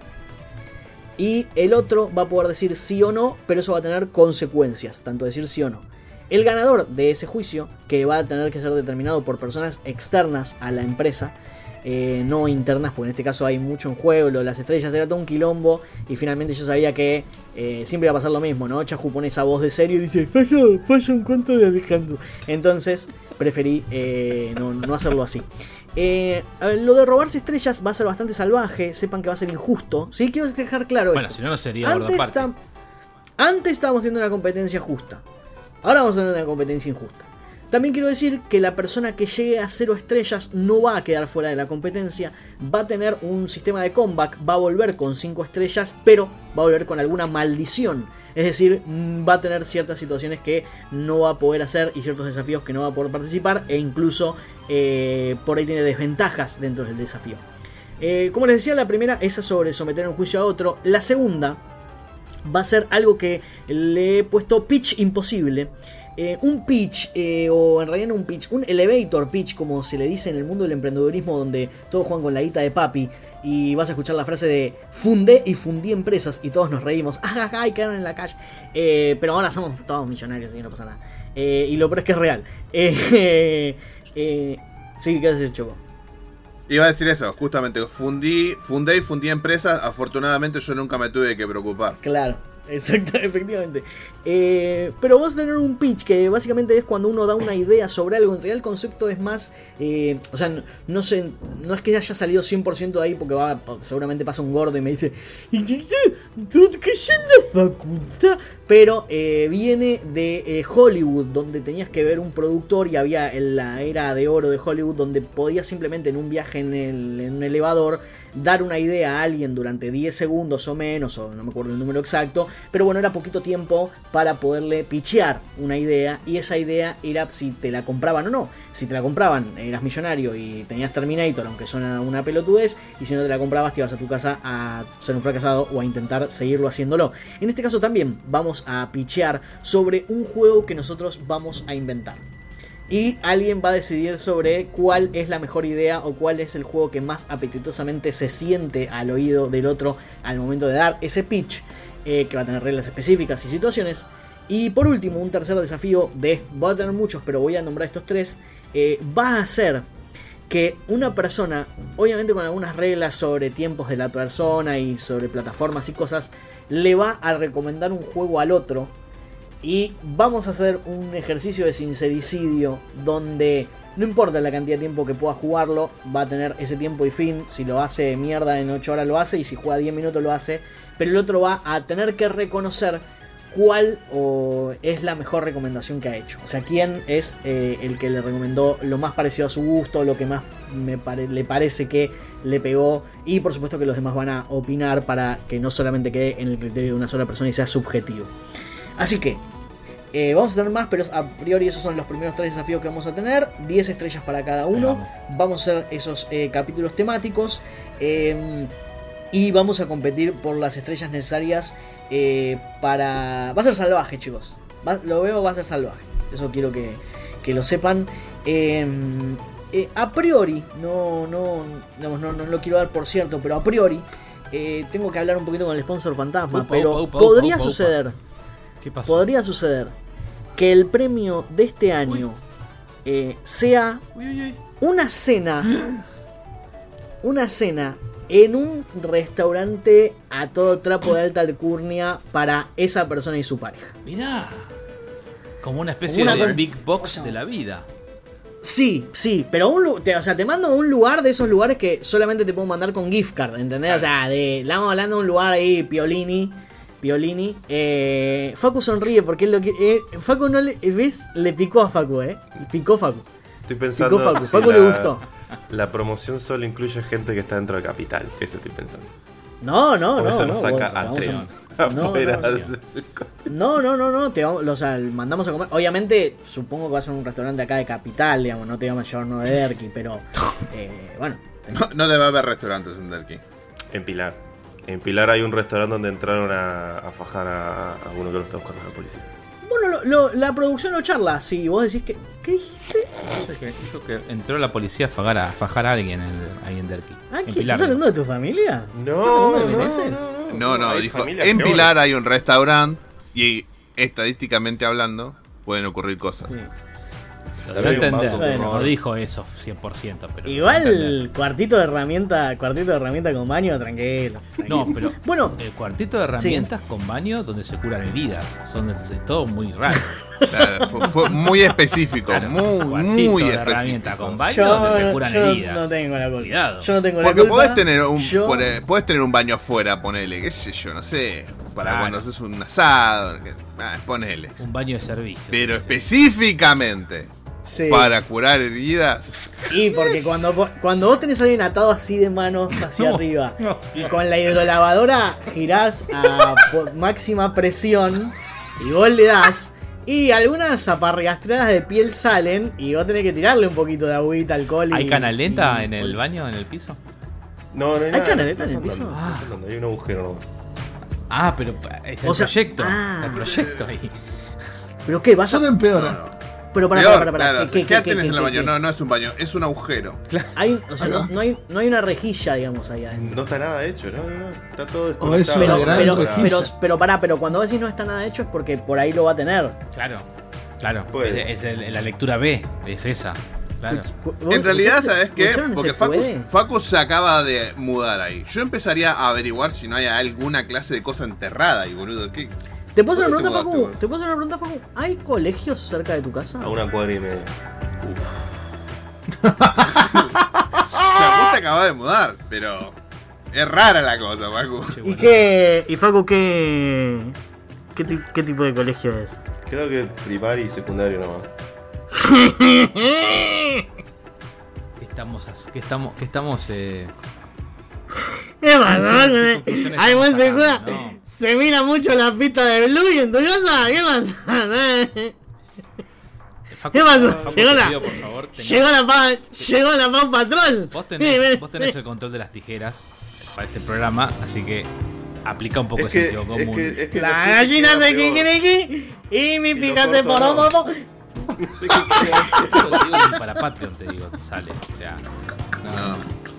Y el otro va a poder decir sí o no, pero eso va a tener consecuencias, tanto decir sí o no. El ganador de ese juicio, que va a tener que ser determinado por personas externas a la empresa, eh, no internas, porque en este caso hay mucho en juego, lo de las estrellas era todo un quilombo, y finalmente yo sabía que eh, siempre iba a pasar lo mismo, ¿no? Chahu pone esa voz de serio y dice, falla, falla un cuento de Alejandro. Entonces preferí eh, no, no hacerlo así. Eh, lo de robarse estrellas va a ser bastante salvaje, sepan que va a ser injusto. Sí, quiero dejar claro Bueno, esto. si no, no sería Antes, gordo aparte. tam- antes estábamos teniendo una competencia justa. Ahora vamos a tener una competencia injusta. También quiero decir que la persona que llegue a cero estrellas no va a quedar fuera de la competencia. Va a tener un sistema de comeback, va a volver con cinco estrellas, pero va a volver con alguna maldición. Es decir, va a tener ciertas situaciones que no va a poder hacer y ciertos desafíos que no va a poder participar, e incluso eh, por ahí tiene desventajas dentro del desafío. Eh, como les decía, la primera es sobre someter un juicio a otro. La segunda va a ser algo que le he puesto pitch imposible. Eh, un pitch, eh, o en realidad no un pitch, un elevator pitch, como se le dice en el mundo del emprendedurismo, donde todos juegan con la guita de papi. Y vas a escuchar la frase de fundé y fundí empresas y todos nos reímos. ¡Ajá! Y quedaron en la calle. Eh, pero ahora somos todos millonarios y no pasa nada. Eh, y lo peor es que es real. Eh, eh, sí, ¿qué haces, Choco? Iba a decir eso, justamente, fundí, fundé y fundí empresas, afortunadamente yo nunca me tuve que preocupar. Claro, exacto, efectivamente. Eh, pero vas a tener un pitch que básicamente es cuando uno da una idea sobre algo. En realidad el concepto es más, eh, o sea, no, no sé, no es que haya salido cien por ciento de ahí, porque va, seguramente pasa un gordo y me dice, ¿y qué es la facultad? Pero eh, viene de eh, Hollywood, donde tenías que ver un productor y había en la era de oro de Hollywood, donde podías simplemente en un viaje en, el, en un elevador dar una idea a alguien durante diez segundos o menos, o no me acuerdo el número exacto, pero bueno, era poquito tiempo para poderle pitchear una idea, y esa idea era si te la compraban o no. Si te la compraban, eras millonario y tenías Terminator, aunque suena una pelotudez, y si no te la comprabas, te ibas a tu casa a ser un fracasado o a intentar seguirlo haciéndolo. En este caso también vamos a pitchear sobre un juego que nosotros vamos a inventar. Y alguien va a decidir sobre cuál es la mejor idea o cuál es el juego que más apetitosamente se siente al oído del otro al momento de dar ese pitch, eh, que va a tener reglas específicas y situaciones. Y por último, un tercer desafío, de voy a tener muchos, pero voy a nombrar estos tres, eh, va a ser que una persona, obviamente con algunas reglas sobre tiempos de la persona y sobre plataformas y cosas, le va a recomendar un juego al otro. Y vamos a hacer un ejercicio de sincericidio donde no importa la cantidad de tiempo que pueda jugarlo, va a tener ese tiempo y fin. Si lo hace mierda en ocho horas lo hace, y si juega diez minutos lo hace. Pero el otro va a tener que reconocer cuál o es la mejor recomendación que ha hecho. O sea, quién es eh, el que le recomendó lo más parecido a su gusto, lo que más me pare- le parece que le pegó. Y por supuesto que los demás van a opinar para que no solamente quede en el criterio de una sola persona y sea subjetivo. Así que eh, vamos a tener más, pero a priori esos son los primeros tres desafíos que vamos a tener. diez estrellas para cada uno. Vamos. Vamos a hacer esos eh, capítulos temáticos. Eh, y vamos a competir por las estrellas necesarias eh, para... Va a ser salvaje, chicos. Va, lo veo, va a ser salvaje. Eso quiero que, que lo sepan. Eh, eh, a priori, no, no, digamos, no, no lo quiero dar por cierto, pero a priori eh, tengo que hablar un poquito con el sponsor fantasma. Upa, pero upa, upa, podría upa, upa. suceder... ¿Qué pasó? Podría suceder que el premio de este año eh, sea Uy, uy, uy. una cena, una cena en un restaurante a todo trapo de alta alcurnia para esa persona y su pareja. Mirá. Como una especie Como una de per- Big Box o sea, de la vida. Sí, sí, pero un, lu- te, o sea, te mando a un lugar de esos lugares que solamente te puedo mandar con gift card, ¿entendés? O sea, de, estamos hablando de un lugar ahí, Piolini. Piolini. Eh, Facu sonríe porque él lo que. Eh, Facu no le. ¿Ves? Le picó a Facu, ¿eh? Picó Facu. Estoy pensando Picó Facu. si Facu la, le gustó. la promoción solo incluye gente que está dentro de Capital. Eso estoy pensando. No, no, Por no. eso no, nos saca vos- a vamos tres. a- No, afuera no, del- No, no, no, no. Te vamos, o sea, mandamos a comer. Obviamente, supongo que va a ser un restaurante acá de Capital, digamos. No te vamos a llevar uno de Derqui, pero. Eh, bueno. No, no debe haber restaurantes en Derqui. En Pilar. En Pilar hay un restaurante donde entraron a, a fajar a, a uno que lo está buscando la policía. Bueno, lo, lo- la producción lo charla. Si vos decís que. ¿Qué dijiste? Dijo que, dijo que entró la policía a fajar a, fajar a alguien en, ahí en Derqui. Ah, en ¿qué? Pilar. ¿Estás hablando de tu familia? No, ¿Estás hablando de no, meses? no, No, no, hay dijo, familias en peores. Pilar hay un restaurante y estadísticamente hablando pueden ocurrir cosas. Sí. Lo También sé hay un entender. banco, por No favor. dijo eso cien por ciento, pero. lo sé Igual entender. cuartito de herramienta, cuartito de herramienta con baño, tranquilo. tranquilo. No, pero. Bueno, El cuartito de herramientas con baño donde se curan heridas. Son es todo muy raro. Claro, fue, fue muy específico, Claro, muy, cuartito muy de herramienta específico. con baño yo, donde se curan yo heridas. no tengo la culpa. Cuidado. Yo no tengo la Porque culpa. podés tener un Yo- pone- podés tener un baño afuera, ponele, qué sé yo, no sé, para Claro. cuando haces un asado, que- ah, ponele. Un baño de servicio. Pero sí. específicamente Sí. para curar heridas, Y porque cuando, vo- cuando vos tenés a alguien atado así de manos hacia No, arriba no. y con la hidrolavadora girás a po- máxima presión y vos le das y algunas aparriastradas de piel salen y vos tenés que tirarle un poquito de agüita, alcohol y... ¿Hay canaleta y- en el baño, en el piso? No, no hay ¿Hay nada. canaleta en el está piso? andando, Ah. está andando, hay un agujero nomás. Ah, pero está O el sea, proyecto. ah. Está el proyecto ahí. ¿Pero qué? ¿Vas Eso a...? no empeora. Pero para, peor, para, para, claro, ¿Qué, ¿qué, qué, qué, tenés qué, en el qué, baño? qué? No, no es un baño, es un agujero. Hay, o sea, Acá. no, no hay, no hay una rejilla, digamos, ahí adentro. No está nada hecho, no, no, no. Está todo O desconectado. es una Pero, gran pero, rejilla. pero, pero pará, pero cuando vos decís no está nada hecho es porque por ahí lo va a tener. Claro, claro. Puede. Es, es el- la lectura B, es esa. Claro. ¿Vos En realidad, escuchaste- ¿sabes qué? escucharon Porque ese Facu, puede? Facu se acaba de mudar ahí. Yo empezaría a averiguar si no hay alguna clase de cosa enterrada ahí, boludo. ¿Qué? ¿Te puedo hacer una ¿Dónde pregunta, te Facu? mudaste, ¿Te puedo hacer una pregunta, Facu? ¿Hay colegios cerca de tu casa? A una cuadra y media. O sea, vos te acabas de mudar, pero es rara la cosa, Facu. Che, ¿Y bueno. qué? ¿Y Facu qué? ¿Qué, ti- qué tipo de colegio es? Creo que primario y secundario nomás. ¿Qué estamos, as- qué estamos, qué estamos, eh... ¿Qué pasa? ¿Qué conclusiones Ay, buen estamos se sacando, juega. no? Se mira mucho la pista de Blue y en tu casa. ¿Qué pasa? Facu, ¿Qué pasó? Facu, Llegó te la- pido, por favor, tenés- Llegó la pa, llegó la Pau Patrol. Vos Sí, tenés, ven, vos tenés sí. el control de las tijeras para este programa, así que aplica un poco Es de que, sentido es común. que, es que La no sé qué gallina queda se peor. kikiriki y mi Y lo pica se corto, no. poropopo. No sé qué queda peor. Te digo, te digo ni para Patreon, te digo, te sale. O sea, no, No.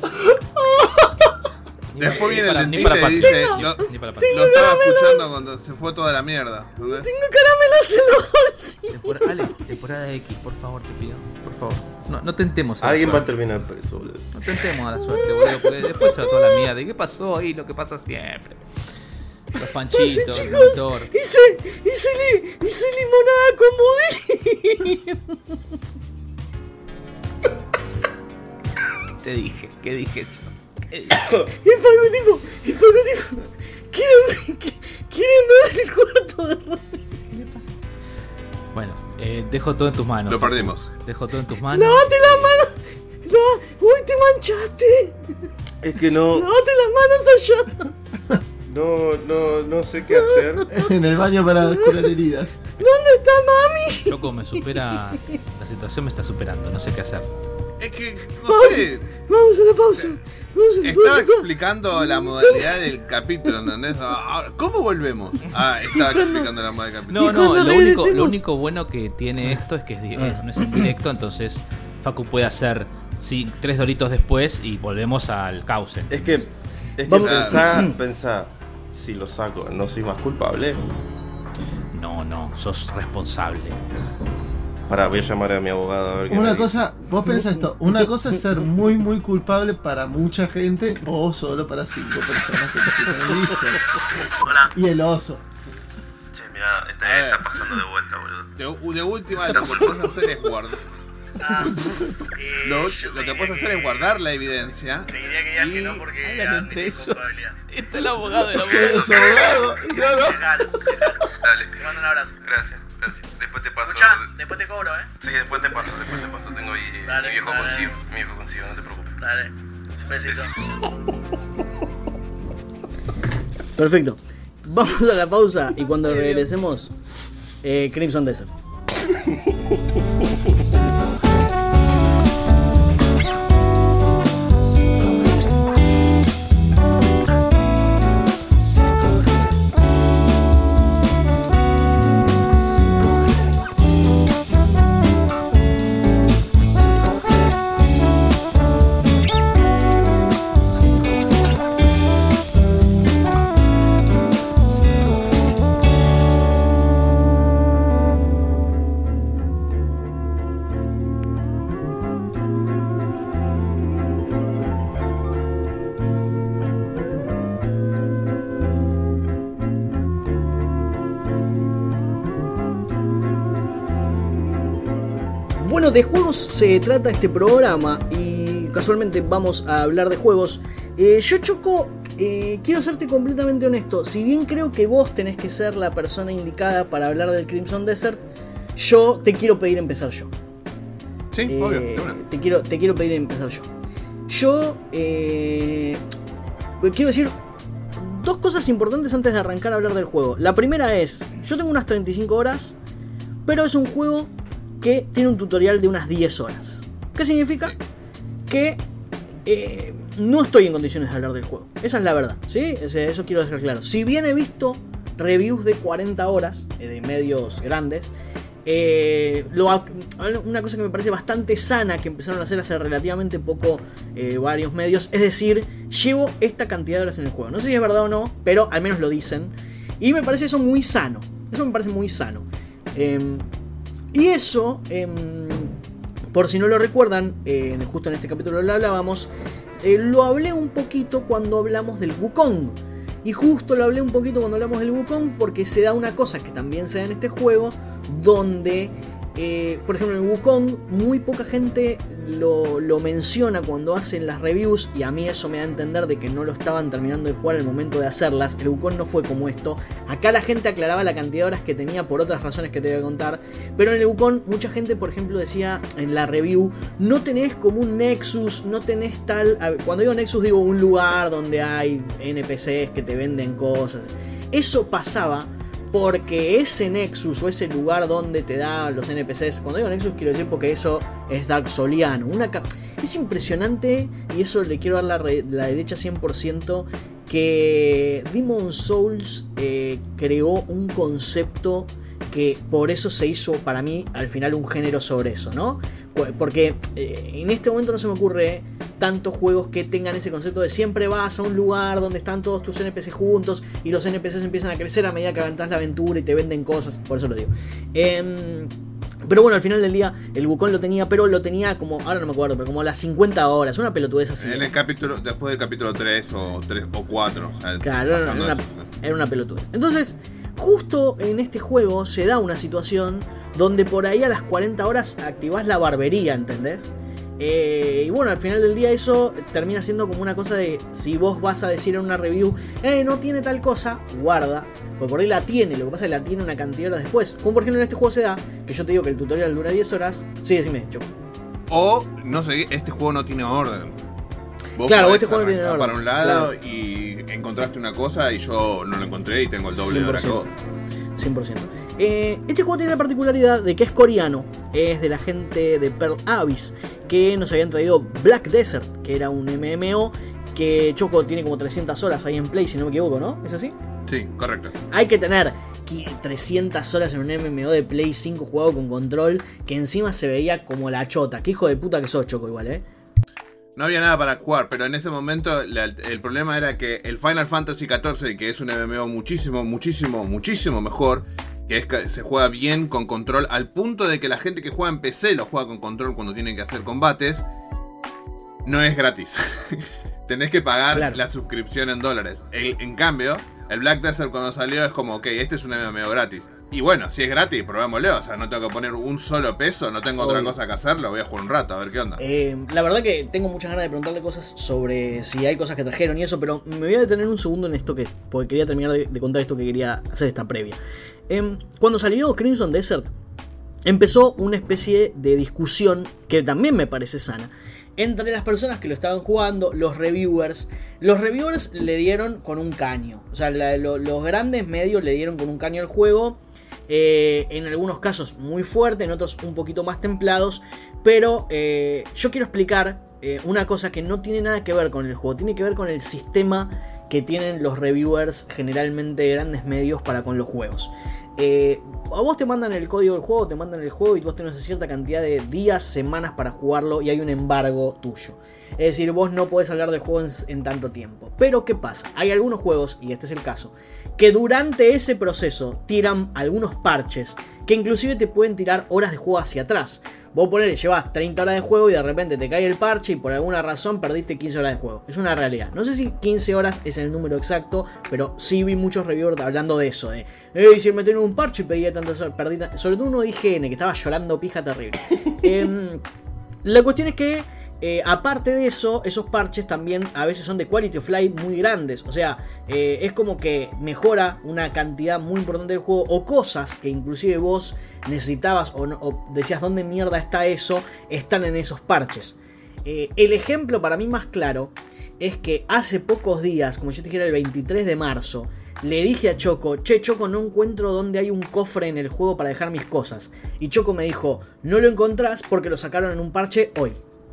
Ni Después para- viene ni para- el ni dentista para y Patreon. dice, Ni- lo, ni para Patreon. lo estaba escuchando cuando se fue toda la mierda. ¿entendés? Tengo caramelos en los bolsillos. Tempora- Ale, temporada X, por favor, te pido. Por favor. No, no tentemos a la Alguien va a suerte. terminar preso, boludo. No tentemos a la suerte, boludo, porque después se va toda la mierda. ¿Y qué pasó ahí? Lo que pasa siempre. Los No sé, panchitos, el chicos. monitor. Hice, hice, li- hice limonada con budín. ¿Qué te dije? ¿Qué dije yo? ¿Qué dije? Y Facu tipo, y Facu tipo, ¿quieren, qu- ¿quieren ver el cuarto de Ronnie? Bueno, eh, dejo todo en tus manos. Lo Facu. perdimos. Dejo todo en tus manos. Lávate las manos. La, uy, te manchaste. Es que no, Lávate las manos allá. no, no, no sé qué hacer. En el baño para curar heridas. ¿Dónde está mami? Loco, me supera. La situación me está superando, no sé qué hacer. Es que, no Vamos, sé, vamos a la pausa. Vamos a la estaba pausa. explicando la modalidad del capítulo, ¿entendés? Ahora, ¿cómo volvemos? Ah, estaba explicando la modalidad del capítulo. No, ¿Y no, cuando lo único, regresemos? lo único bueno que tiene esto es que es, di- es- no es en directo, entonces Facu puede hacer sí, tres doritos después y volvemos al caos. Es que, es que Vamos- pensá, pensá, si lo saco, no soy más culpable. No, no, sos responsable. Pará, voy a llamar a mi abogado a ver qué me Una dice. cosa, vos pensás esto, una cosa es ser muy muy culpable para mucha gente o solo para cinco personas que te escuchan el disco. Hola. Y el oso. Che, mirá, este A ver. está pasando de vuelta, boludo. De, de última, lo que puedes hacer es guardar. Lo, lo que puedes hacer es guardar la evidencia. Te diría que digas que no Y- porque Hablan entre ellos. Este es el abogado del ¿Qué es abogado? No, no. Dale. Te mando un abrazo. Gracias, gracias. Después te paso. después te cobro, ¿eh? Sí, después te paso, después te paso. Tengo ahí Dale, mi viejo dale. consigo. Mi viejo consigo, no te preocupes. Dale. Besito. Besito. Perfecto. Vamos a la pausa y cuando regresemos, eh, Crimson Desert. bueno, de juegos se trata este programa y casualmente vamos a hablar de juegos. Eh, yo, Choco, eh, quiero serte completamente honesto. Si bien creo que vos tenés que ser la persona indicada para hablar del Crimson Desert, yo te quiero pedir empezar yo. Sí, eh, obvio. De una. Te quiero, te quiero pedir empezar yo. Yo eh, quiero decir dos cosas importantes antes de arrancar a hablar del juego. La primera es, yo tengo unas treinta y cinco horas, pero es un juego que tiene un tutorial de unas diez horas. ¿Qué significa? Sí. Que eh, no estoy en condiciones de hablar del juego. Esa es la verdad, ¿sí? Eso quiero dejar claro. Si bien he visto reviews de cuarenta horas, eh, de medios grandes, eh, lo, una cosa que me parece bastante sana que empezaron a hacer hace relativamente poco eh, varios medios, es decir, llevo esta cantidad de horas en el juego. No sé si es verdad o no, pero al menos lo dicen. Y me parece eso muy sano. Eso me parece muy sano. Eh, y eso, eh, por si no lo recuerdan, eh, justo en este capítulo lo hablábamos, eh, lo hablé un poquito cuando hablamos del Wukong. Y justo lo hablé un poquito cuando hablamos del Wukong porque se da una cosa que también se da en este juego, donde, eh, por ejemplo, en el Wukong muy poca gente lo, lo menciona cuando hacen las reviews, y a mí eso me da a entender de que no lo estaban terminando de jugar al momento de hacerlas. El Wukong no fue como esto. Acá la gente aclaraba la cantidad de horas que tenía por otras razones que te voy a contar, pero en el Wukong mucha gente, por ejemplo, decía en la review, no tenés como un Nexus, no tenés tal... Cuando digo Nexus digo un lugar donde hay N P Cs que te venden cosas. Eso pasaba porque ese Nexus o ese lugar donde te da los N P Cs, cuando digo Nexus quiero decir porque eso es Dark Souliano. Una ca- es impresionante, y eso le quiero dar la, re- la derecha cien por ciento, que Demon's Souls eh, creó un concepto que por eso se hizo para mí al final un género sobre eso, ¿no? Porque eh, en este momento no se me ocurre tantos juegos que tengan ese concepto de siempre vas a un lugar donde están todos tus N P Cs juntos y los N P Cs empiezan a crecer a medida que avanzas la aventura y te venden cosas, por eso lo digo. Eh, pero bueno, al final del día el Wukong lo tenía, pero lo tenía como, ahora no me acuerdo, pero como a las cincuenta horas, una pelotudez así. En el capítulo, después del capítulo tres o tres o cuatro. O sea, claro, era una, eso, era una pelotudez. Entonces, justo en este juego se da una situación donde por ahí a las cuarenta horas activás la barbería, ¿entendés? Eh, y bueno, al final del día eso termina siendo como una cosa de, si vos vas a decir en una review, eh, no tiene tal cosa, guarda, porque por ahí la tiene, lo que pasa es que la tiene una cantidad de horas después. Como por ejemplo en este juego se da, que yo te digo que el tutorial dura diez horas, sí, decime, Choco. O, no sé, este juego no tiene orden. Vos claro, podés este juego no tiene orden. para un lado Claro. Y encontraste una cosa y yo no lo encontré y tengo el doble de hora que vos. cien por ciento. Eh, este juego tiene la particularidad de que es coreano, es de la gente de Pearl Abyss, que nos habían traído Black Desert, que era un M M O que Choco tiene como trescientas horas ahí en Play, si no me equivoco, ¿no? ¿Es así? Sí, correcto. Hay que tener trescientas horas en un M M O de Play cinco jugado con control, que encima se veía como la chota. Qué hijo de puta que sos, Choco, igual, ¿eh? No había nada para jugar, pero en ese momento la, el problema era que el Final Fantasy catorce, que es un M M O muchísimo, muchísimo, muchísimo mejor, que es que se juega bien con control, al punto de que la gente que juega en P C lo juega con control cuando tienen que hacer combates, no es gratis. Tenés que pagar claro. la suscripción en dólares. El, en cambio, el Black Desert cuando salió es como, ok, este es un M M O gratis. Y bueno, si es gratis, probémoslo. O sea, no tengo que poner un solo peso, no tengo Obvio. otra cosa que hacer, lo voy a jugar un rato, a ver qué onda. Eh, la verdad que tengo muchas ganas de preguntarle cosas sobre si hay cosas que trajeron y eso, pero me voy a detener un segundo en esto que, porque quería terminar de, de contar esto que quería hacer esta previa. Eh, cuando salió Crimson Desert, empezó una especie de discusión que también me parece sana entre las personas que lo estaban jugando, los reviewers. Los reviewers le dieron con un caño. O sea, la, lo, los grandes medios le dieron con un caño al juego. Eh, en algunos casos muy fuerte, en otros un poquito más templados. Pero eh, yo quiero explicar eh, una cosa que no tiene nada que ver con el juego. Tiene que ver con el sistema que tienen los reviewers, generalmente grandes medios, para con los juegos. Eh, a vos te mandan el código del juego, te mandan el juego y vos tenés cierta cantidad de días, semanas para jugarlo y hay un embargo tuyo. Es decir, vos no podés hablar del juego en, en tanto tiempo. Pero ¿qué pasa? Hay algunos juegos, y este es el caso, que durante ese proceso tiran algunos parches que inclusive te pueden tirar horas de juego hacia atrás. Vos ponele, llevas treinta horas de juego y de repente te cae el parche y por alguna razón perdiste quince horas de juego. Es una realidad. No sé si quince horas es el número exacto, pero sí vi muchos reviewers hablando de eso. De, hey, si meten nuevo un parche y pedía tantas horas. Perdí, sobre todo uno de I G N que estaba llorando pija terrible. eh, la cuestión es que, eh, aparte de eso, esos parches también a veces son de quality of life muy grandes. O sea, eh, es como que mejora una cantidad muy importante del juego. O cosas que inclusive vos necesitabas o, no, o decías dónde mierda está eso, están en esos parches. Eh, el ejemplo para mí más claro es que hace pocos días, como yo te dijera el veintitrés de marzo, le dije a Choco, che Choco, no encuentro dónde hay un cofre en el juego para dejar mis cosas. Y Choco me dijo, no lo encontrás porque lo sacaron en un parche hoy.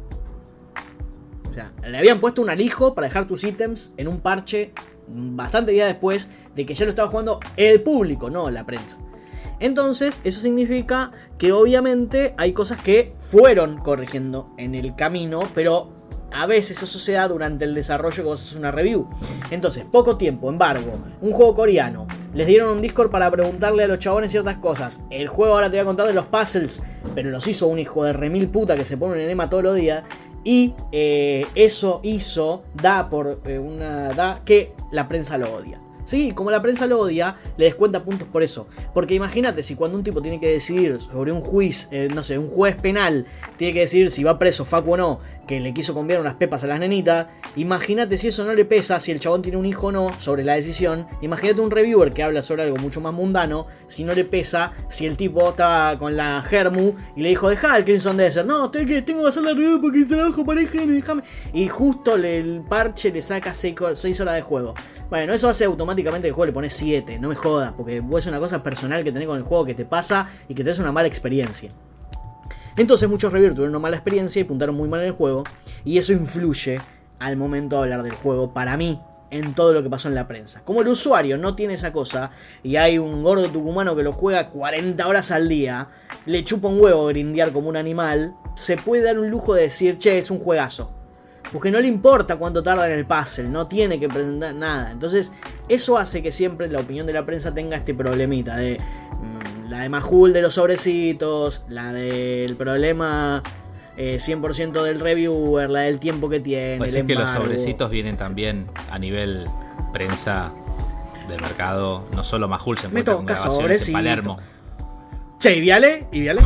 O sea, le habían puesto un alijo para dejar tus ítems en un parche bastante días después de que ya lo estaba jugando el público, no la prensa. Entonces, eso significa que obviamente hay cosas que fueron corrigiendo en el camino, pero a veces eso se da durante el desarrollo que vos haces una review. Entonces, poco tiempo, embargo, un juego coreano, les dieron un Discord para preguntarle a los chabones ciertas cosas. El juego ahora te voy a contar de los puzzles, pero los hizo un hijo de remil puta que se pone un enema todos los días. Y eh, eso hizo, da por eh, una da que la prensa lo odia. Sí, como la prensa lo odia, le descuenta puntos por eso. Porque imagínate si cuando un tipo tiene que decidir sobre un juiz, eh, no sé, un juez penal, tiene que decidir si va preso Facu o no, que le quiso cambiar unas pepas a las nenitas. Imagínate si eso no le pesa, si el chabón tiene un hijo o no sobre la decisión. Imagínate un reviewer que habla sobre algo mucho más mundano, si no le pesa, si el tipo estaba con la Germu y le dijo, dejá el Crimson Desert. No, tengo que, tengo que hacer la review porque trabajo para I G N, déjame. Y justo le, el parche le saca seis horas de juego. Bueno, eso hace automáticamente que el juego le pones siete, no me jodas, porque es una cosa personal que tenés con el juego que te pasa y que tenés una mala experiencia. Entonces muchos reviewers tuvieron una mala experiencia y puntaron muy mal en el juego, y eso influye al momento de hablar del juego, para mí, en todo lo que pasó en la prensa. Como el usuario no tiene esa cosa, y hay un gordo tucumano que lo juega cuarenta horas al día, le chupa un huevo grindear como un animal, se puede dar un lujo de decir, che, es un juegazo. Porque no le importa cuánto tarda en el puzzle, no tiene que presentar nada. Entonces, eso hace que siempre la opinión de la prensa tenga este problemita de mmm, la de Majul de los sobrecitos, la del problema eh, cien por ciento del reviewer, la del tiempo que tiene. Pues el es que los embargo. sobrecitos vienen también a nivel prensa del mercado. No solo Majul se Me encuentra con toca grabaciones en sobrecito. Palermo. Che, ¿y Viale? ¿Y Viale?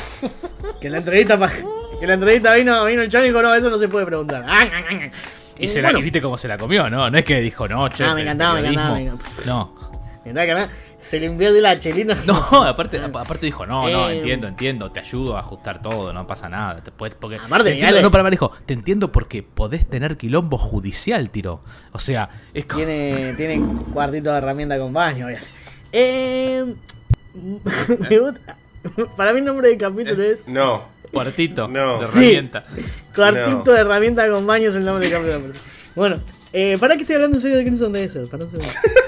que la entrevista pa- que la entrevista vino, vino el chan y dijo, no, eso no se puede preguntar. Y, Eh, se bueno. la, y viste cómo se la comió, ¿no? No es que dijo, no, che, Ah, me el encantaba, me encantaba, periodismo. me No. Mirá que nada, se le envió de la chelita. No, aparte, a- aparte dijo, no, no, Eh, entiendo, entiendo, te ayudo a ajustar todo, no pasa nada. Te puedes, porque, Aparte, te entiendo, dale. no, para, para, dijo, te entiendo porque podés tener quilombo judicial, tiró. O sea, es como... Tiene, tiene cuartito de herramienta con baño. Bien. Eh, me gusta. Para mí el nombre del capítulo es No. Cuartito No. de Sí. herramienta. Cuartito No. de herramienta con baño es el nombre del capítulo. Bueno, eh, para que estoy hablando en serio de Crimson Desert. Para un segundo.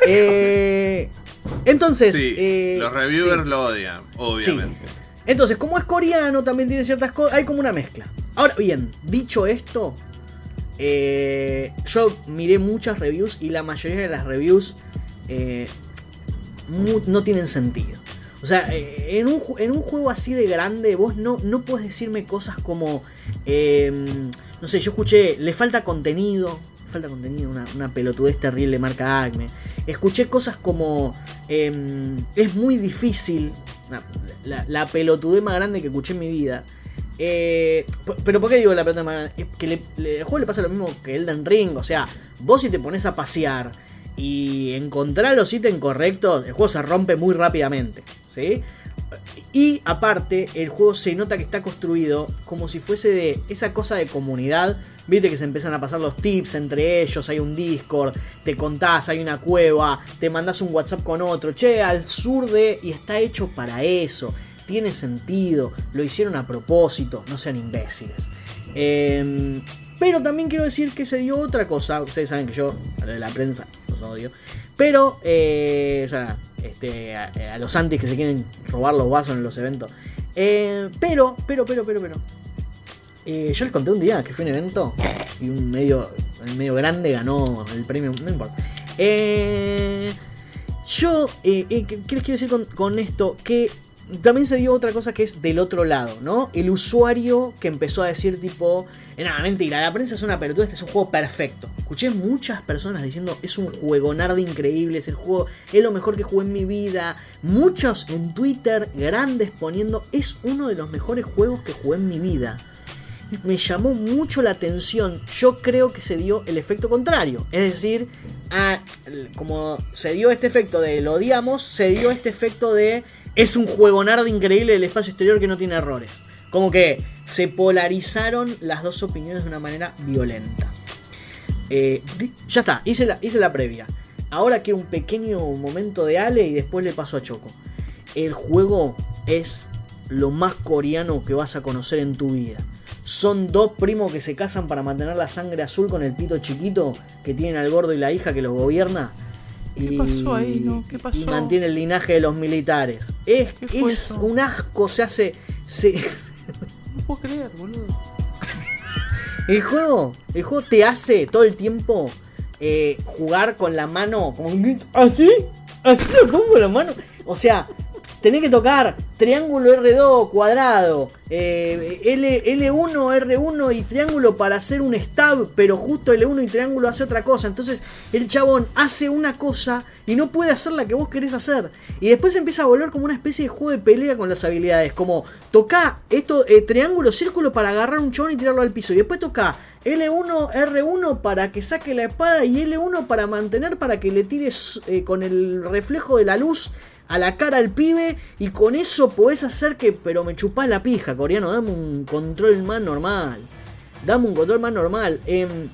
Eh, entonces, Sí, eh, los reviewers sí. lo odian, obviamente. Entonces, como es coreano, también tiene ciertas cosas. Hay como una mezcla. Ahora bien, dicho esto, eh, yo miré muchas reviews y la mayoría de las reviews eh, mu- no tienen sentido. O sea, eh, en, un, ju- en un juego así de grande, vos no, no podés decirme cosas como. Eh, no sé, yo escuché, le falta contenido. Le falta contenido, una, una pelotudez terrible marca Acme. Escuché cosas como. Eh, es muy difícil. La, la, la pelotudez más grande que escuché en mi vida. Eh, p- pero ¿por qué digo la pelotudez más grande? Es que le, le, el juego le pasa lo mismo que Elden Ring. O sea, vos si te pones a pasear y encontrar los ítems correctos, el juego se rompe muy rápidamente, ¿sí? Y aparte, el juego se nota que está construido como si fuese de esa cosa de comunidad. Viste que se empiezan a pasar los tips entre ellos, hay un Discord, te contás, hay una cueva, te mandás un WhatsApp con otro, che, al sur de... Y está hecho para eso, tiene sentido, lo hicieron a propósito, no sean imbéciles. Eh, pero también quiero decir que se dio otra cosa, ustedes saben que yo, a la prensa, los odio. Pero, eh, o sea, este, a, a los antis que se quieren robar los vasos en los eventos. Eh, pero, pero, pero, pero, pero. Eh, yo les conté un día que fue un evento y un medio, el medio grande ganó el premio, no importa. Eh, yo, eh, eh, ¿qué les quiero decir con, con esto? Que también se dio otra cosa que es del otro lado, ¿no? El usuario que empezó a decir tipo, nada, mentira, la prensa es una pelotuda, este es un juego perfecto. Escuché muchas personas diciendo, es un juegonardo increíble, es el juego, es lo mejor que jugué en mi vida. Muchos en Twitter, grandes poniendo, es uno de los mejores juegos que jugué en mi vida. Me llamó mucho la atención. Yo creo que se dio el efecto contrario. Es decir, a, como se dio este efecto de lo odiamos, se dio este efecto de es un juegonardo increíble del espacio exterior que no tiene errores. Como que se polarizaron las dos opiniones de una manera violenta. Eh, ya está, hice la, hice la previa. Ahora quiero un pequeño momento de Ale y después le paso a Choco. El juego es lo más coreano que vas a conocer en tu vida. Son dos primos que se casan para mantener la sangre azul con el pito chiquito que tienen al gordo y la hija que los gobierna. ¿Qué y, pasó ahí, no? ¿Qué pasó? Y mantiene el linaje de los militares. Es, es un asco, se hace... Se... No puedo creer, boludo. El juego, el juego te hace todo el tiempo eh, jugar con la mano como... ¿Así? ¿Así le pongo la mano? O sea... Tenés que tocar triángulo erre dos, cuadrado, eh, L, L1, erre uno y triángulo para hacer un stab, pero justo L uno y triángulo hace otra cosa. Entonces el chabón hace una cosa y no puede hacer la que vos querés hacer. Y después empieza a volver como una especie de juego de pelea con las habilidades. Como toca esto, eh, triángulo, círculo para agarrar un chabón y tirarlo al piso. Y después toca L uno, erre uno para que saque la espada y L uno para mantener, para que le tires eh, con el reflejo de la luz a la cara al pibe, y con eso podés hacer que... Pero me chupás la pija, coreano, dame un control más normal. Dame un control más normal. Eh,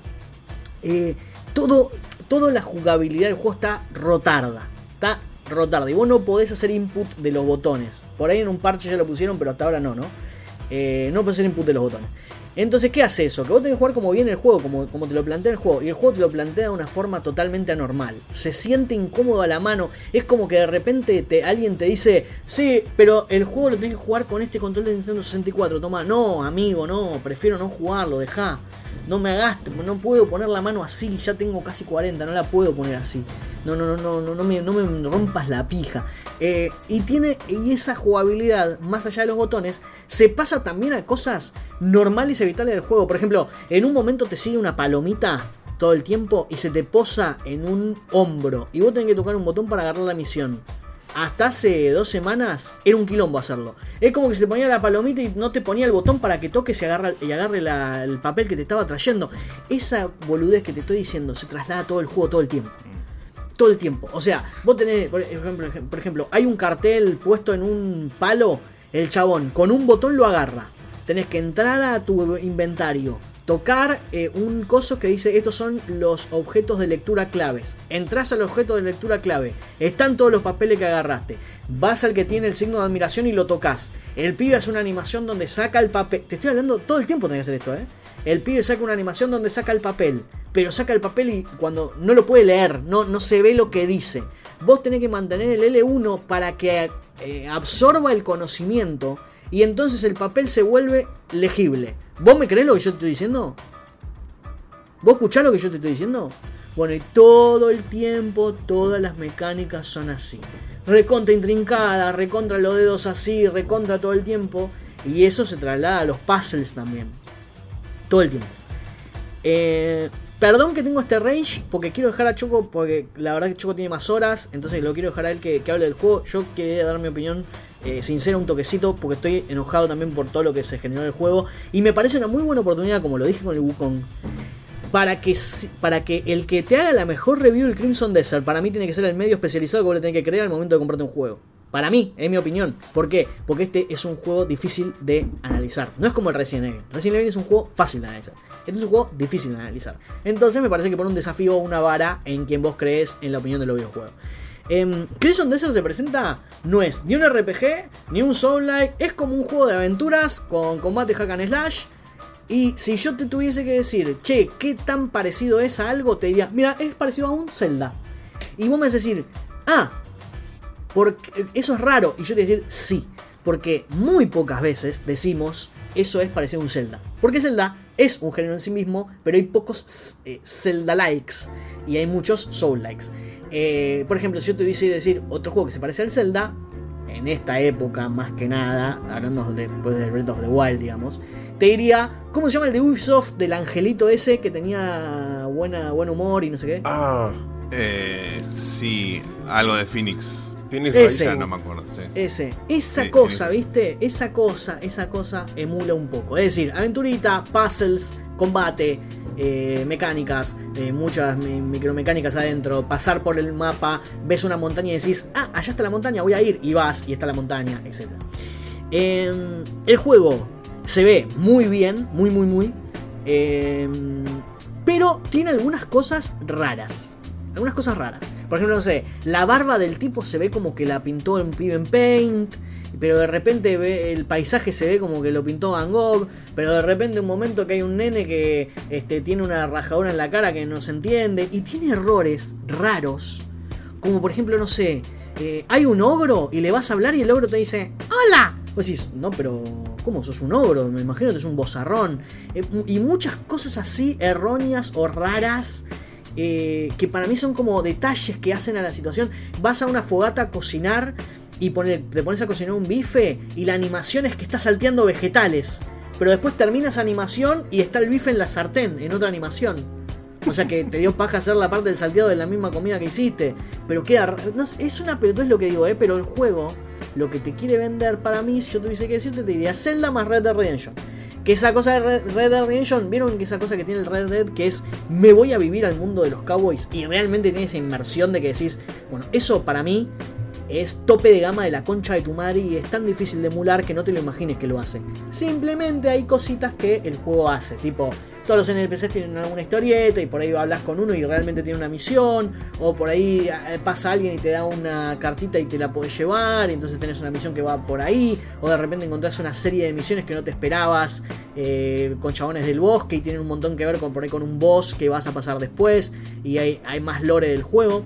eh, todo, toda la jugabilidad del juego está rotarda. Está rotarda. Y vos no podés hacer input de los botones. Por ahí en un parche ya lo pusieron, pero hasta ahora no, ¿no? Eh, no podés hacer input de los botones. Entonces, ¿qué hace eso? Que vos tenés que jugar como viene el juego, como, como te lo plantea el juego. Y el juego te lo plantea de una forma totalmente anormal. Se siente incómodo a la mano. Es como que de repente te, alguien te dice, sí, pero el juego lo tenés que jugar con este control de Nintendo sesenta y cuatro. Toma, no, amigo, no, prefiero no jugarlo, dejá. No me hagas, no puedo poner la mano así, ya tengo casi cuarenta, no la puedo poner así. No, no, no, no, no, no, me, no me rompas la pija. Eh, y tiene, y esa jugabilidad, más allá de los botones, se pasa también a cosas normales y vitales del juego. Por ejemplo, en un momento te sigue una palomita todo el tiempo y se te posa en un hombro. Y vos tenés que tocar un botón para agarrar la misión. Hasta hace dos semanas era un quilombo hacerlo. Es como que se te ponía la palomita y no te ponía el botón para que toques y agarre, y agarre la, el papel que te estaba trayendo. Esa boludez que te estoy diciendo se traslada todo el juego todo el tiempo. Todo el tiempo. O sea, vos tenés, por ejemplo, por ejemplo, hay un cartel puesto en un palo. El chabón con un botón lo agarra. Tenés que entrar a tu inventario, tocar eh, un coso que dice estos son los objetos de lectura claves. Entrás al objeto de lectura clave, están todos los papeles que agarraste. Vas al que tiene el signo de admiración y lo tocas. El pibe hace una animación donde saca el papel. Te estoy hablando, todo el tiempo tenés que hacer esto, ¿eh? El pibe saca una animación donde saca el papel, pero saca el papel y cuando no lo puede leer, no, no se ve lo que dice. Vos tenés que mantener el ele uno para que eh, absorba el conocimiento y entonces el papel se vuelve legible. ¿Vos me creés lo que yo te estoy diciendo? ¿Vos escuchás lo que yo te estoy diciendo? Bueno, y todo el tiempo, todas las mecánicas son así. Recontra intrincada, recontra los dedos así, recontra todo el tiempo. Y eso se traslada a los puzzles también. Todo el tiempo. Eh, perdón que tengo este rage, porque quiero dejar a Choco, porque la verdad que Choco tiene más horas, entonces lo quiero dejar a él que, que hable del juego. Yo quería dar mi opinión eh, sincera, un toquecito, porque estoy enojado también por todo lo que se generó en el juego. Y me parece una muy buena oportunidad, como lo dije con el Wukong, para que, para que el que te haga la mejor review del Crimson Desert, para mí tiene que ser el medio especializado que vos le tenés que creer al momento de comprarte un juego. Para mí, es mi opinión. ¿Por qué? Porque este es un juego difícil de analizar. No es como el Resident Evil. Resident Evil es un juego fácil de analizar. Este es un juego difícil de analizar. Entonces me parece que pone un desafío o una vara en quien vos crees en la opinión de los videojuegos. Eh, Crimson Desert se presenta, no es ni un R P G, ni un Soul-like. Es como un juego de aventuras con combate hack and slash. Y si yo te tuviese que decir, che, ¿qué tan parecido es a algo? Te diría, mira, es parecido a un Zelda. Y vos me vas a decir, ah, porque eso es raro. Y yo te voy a decir sí, porque muy pocas veces decimos eso es parecido a un Zelda. Porque Zelda es un género en sí mismo, pero hay pocos eh, Zelda-likes y hay muchos Soul-likes. Eh, por ejemplo, si yo te hubiese decir otro juego que se parece al Zelda, en esta época más que nada, hablando después de Breath of the Wild, digamos, te diría, ¿cómo se llama el de Ubisoft del angelito ese que tenía buena, buen humor y no sé qué? Ah, Eh, sí, algo de Phoenix. Phoenix Ese. Rising. No me acuerdo, sí. Ese, esa Sí, cosa, sí. ¿viste? Esa cosa, esa cosa emula un poco. Es decir, aventurita, puzzles, combate, eh, mecánicas, eh, muchas mi- micromecánicas adentro, pasar por el mapa, ves una montaña y decís, ah, allá está la montaña, voy a ir, y vas, y está la montaña, etcétera. Eh, el juego se ve muy bien, muy, muy, muy. eh, pero tiene algunas cosas raras. Algunas cosas raras. Por ejemplo, no sé, la barba del tipo se ve como que la pintó un pibe en Paint, pero de repente ve, el paisaje se ve como que lo pintó Van Gogh, pero de repente un momento que hay un nene que este, tiene una rajadura en la cara que no se entiende, y tiene errores raros, como por ejemplo, no sé, eh, hay un ogro y le vas a hablar y el ogro te dice ¡Hola! Vos decís, no, pero ¿cómo sos un ogro? Me imagino que es un bozarrón. Eh, y muchas cosas así erróneas o raras. Eh, que para mí son como detalles que hacen a la situación. Vas a una fogata a cocinar y pone, te pones a cocinar un bife y la animación es que estás salteando vegetales, pero después termina esa animación y está el bife en la sartén, en otra animación. O sea que te dio paja hacer la parte del salteado de la misma comida que hiciste, pero queda... No, es una pelotudez lo que digo, eh, pero el juego, lo que te quiere vender para mí, si yo tuviese que decirte, te diría Zelda más Red Dead Redemption. Que esa cosa de Red, Red Dead Redemption, ¿vieron que esa cosa que tiene el Red Dead? Que es, me voy a vivir al mundo de los cowboys. Y realmente tiene esa inmersión de que decís, bueno, eso para mí es tope de gama de la concha de tu madre y es tan difícil de emular que no te lo imagines que lo hace. Simplemente hay cositas que el juego hace, tipo, todos los N P Cs tienen alguna historieta y por ahí hablas con uno y realmente tiene una misión, o por ahí pasa alguien y te da una cartita y te la podés llevar y entonces tenés una misión que va por ahí, o de repente encontrás una serie de misiones que no te esperabas eh, con chabones del bosque y tienen un montón que ver con, por ahí con un boss que vas a pasar después y hay, hay más lore del juego.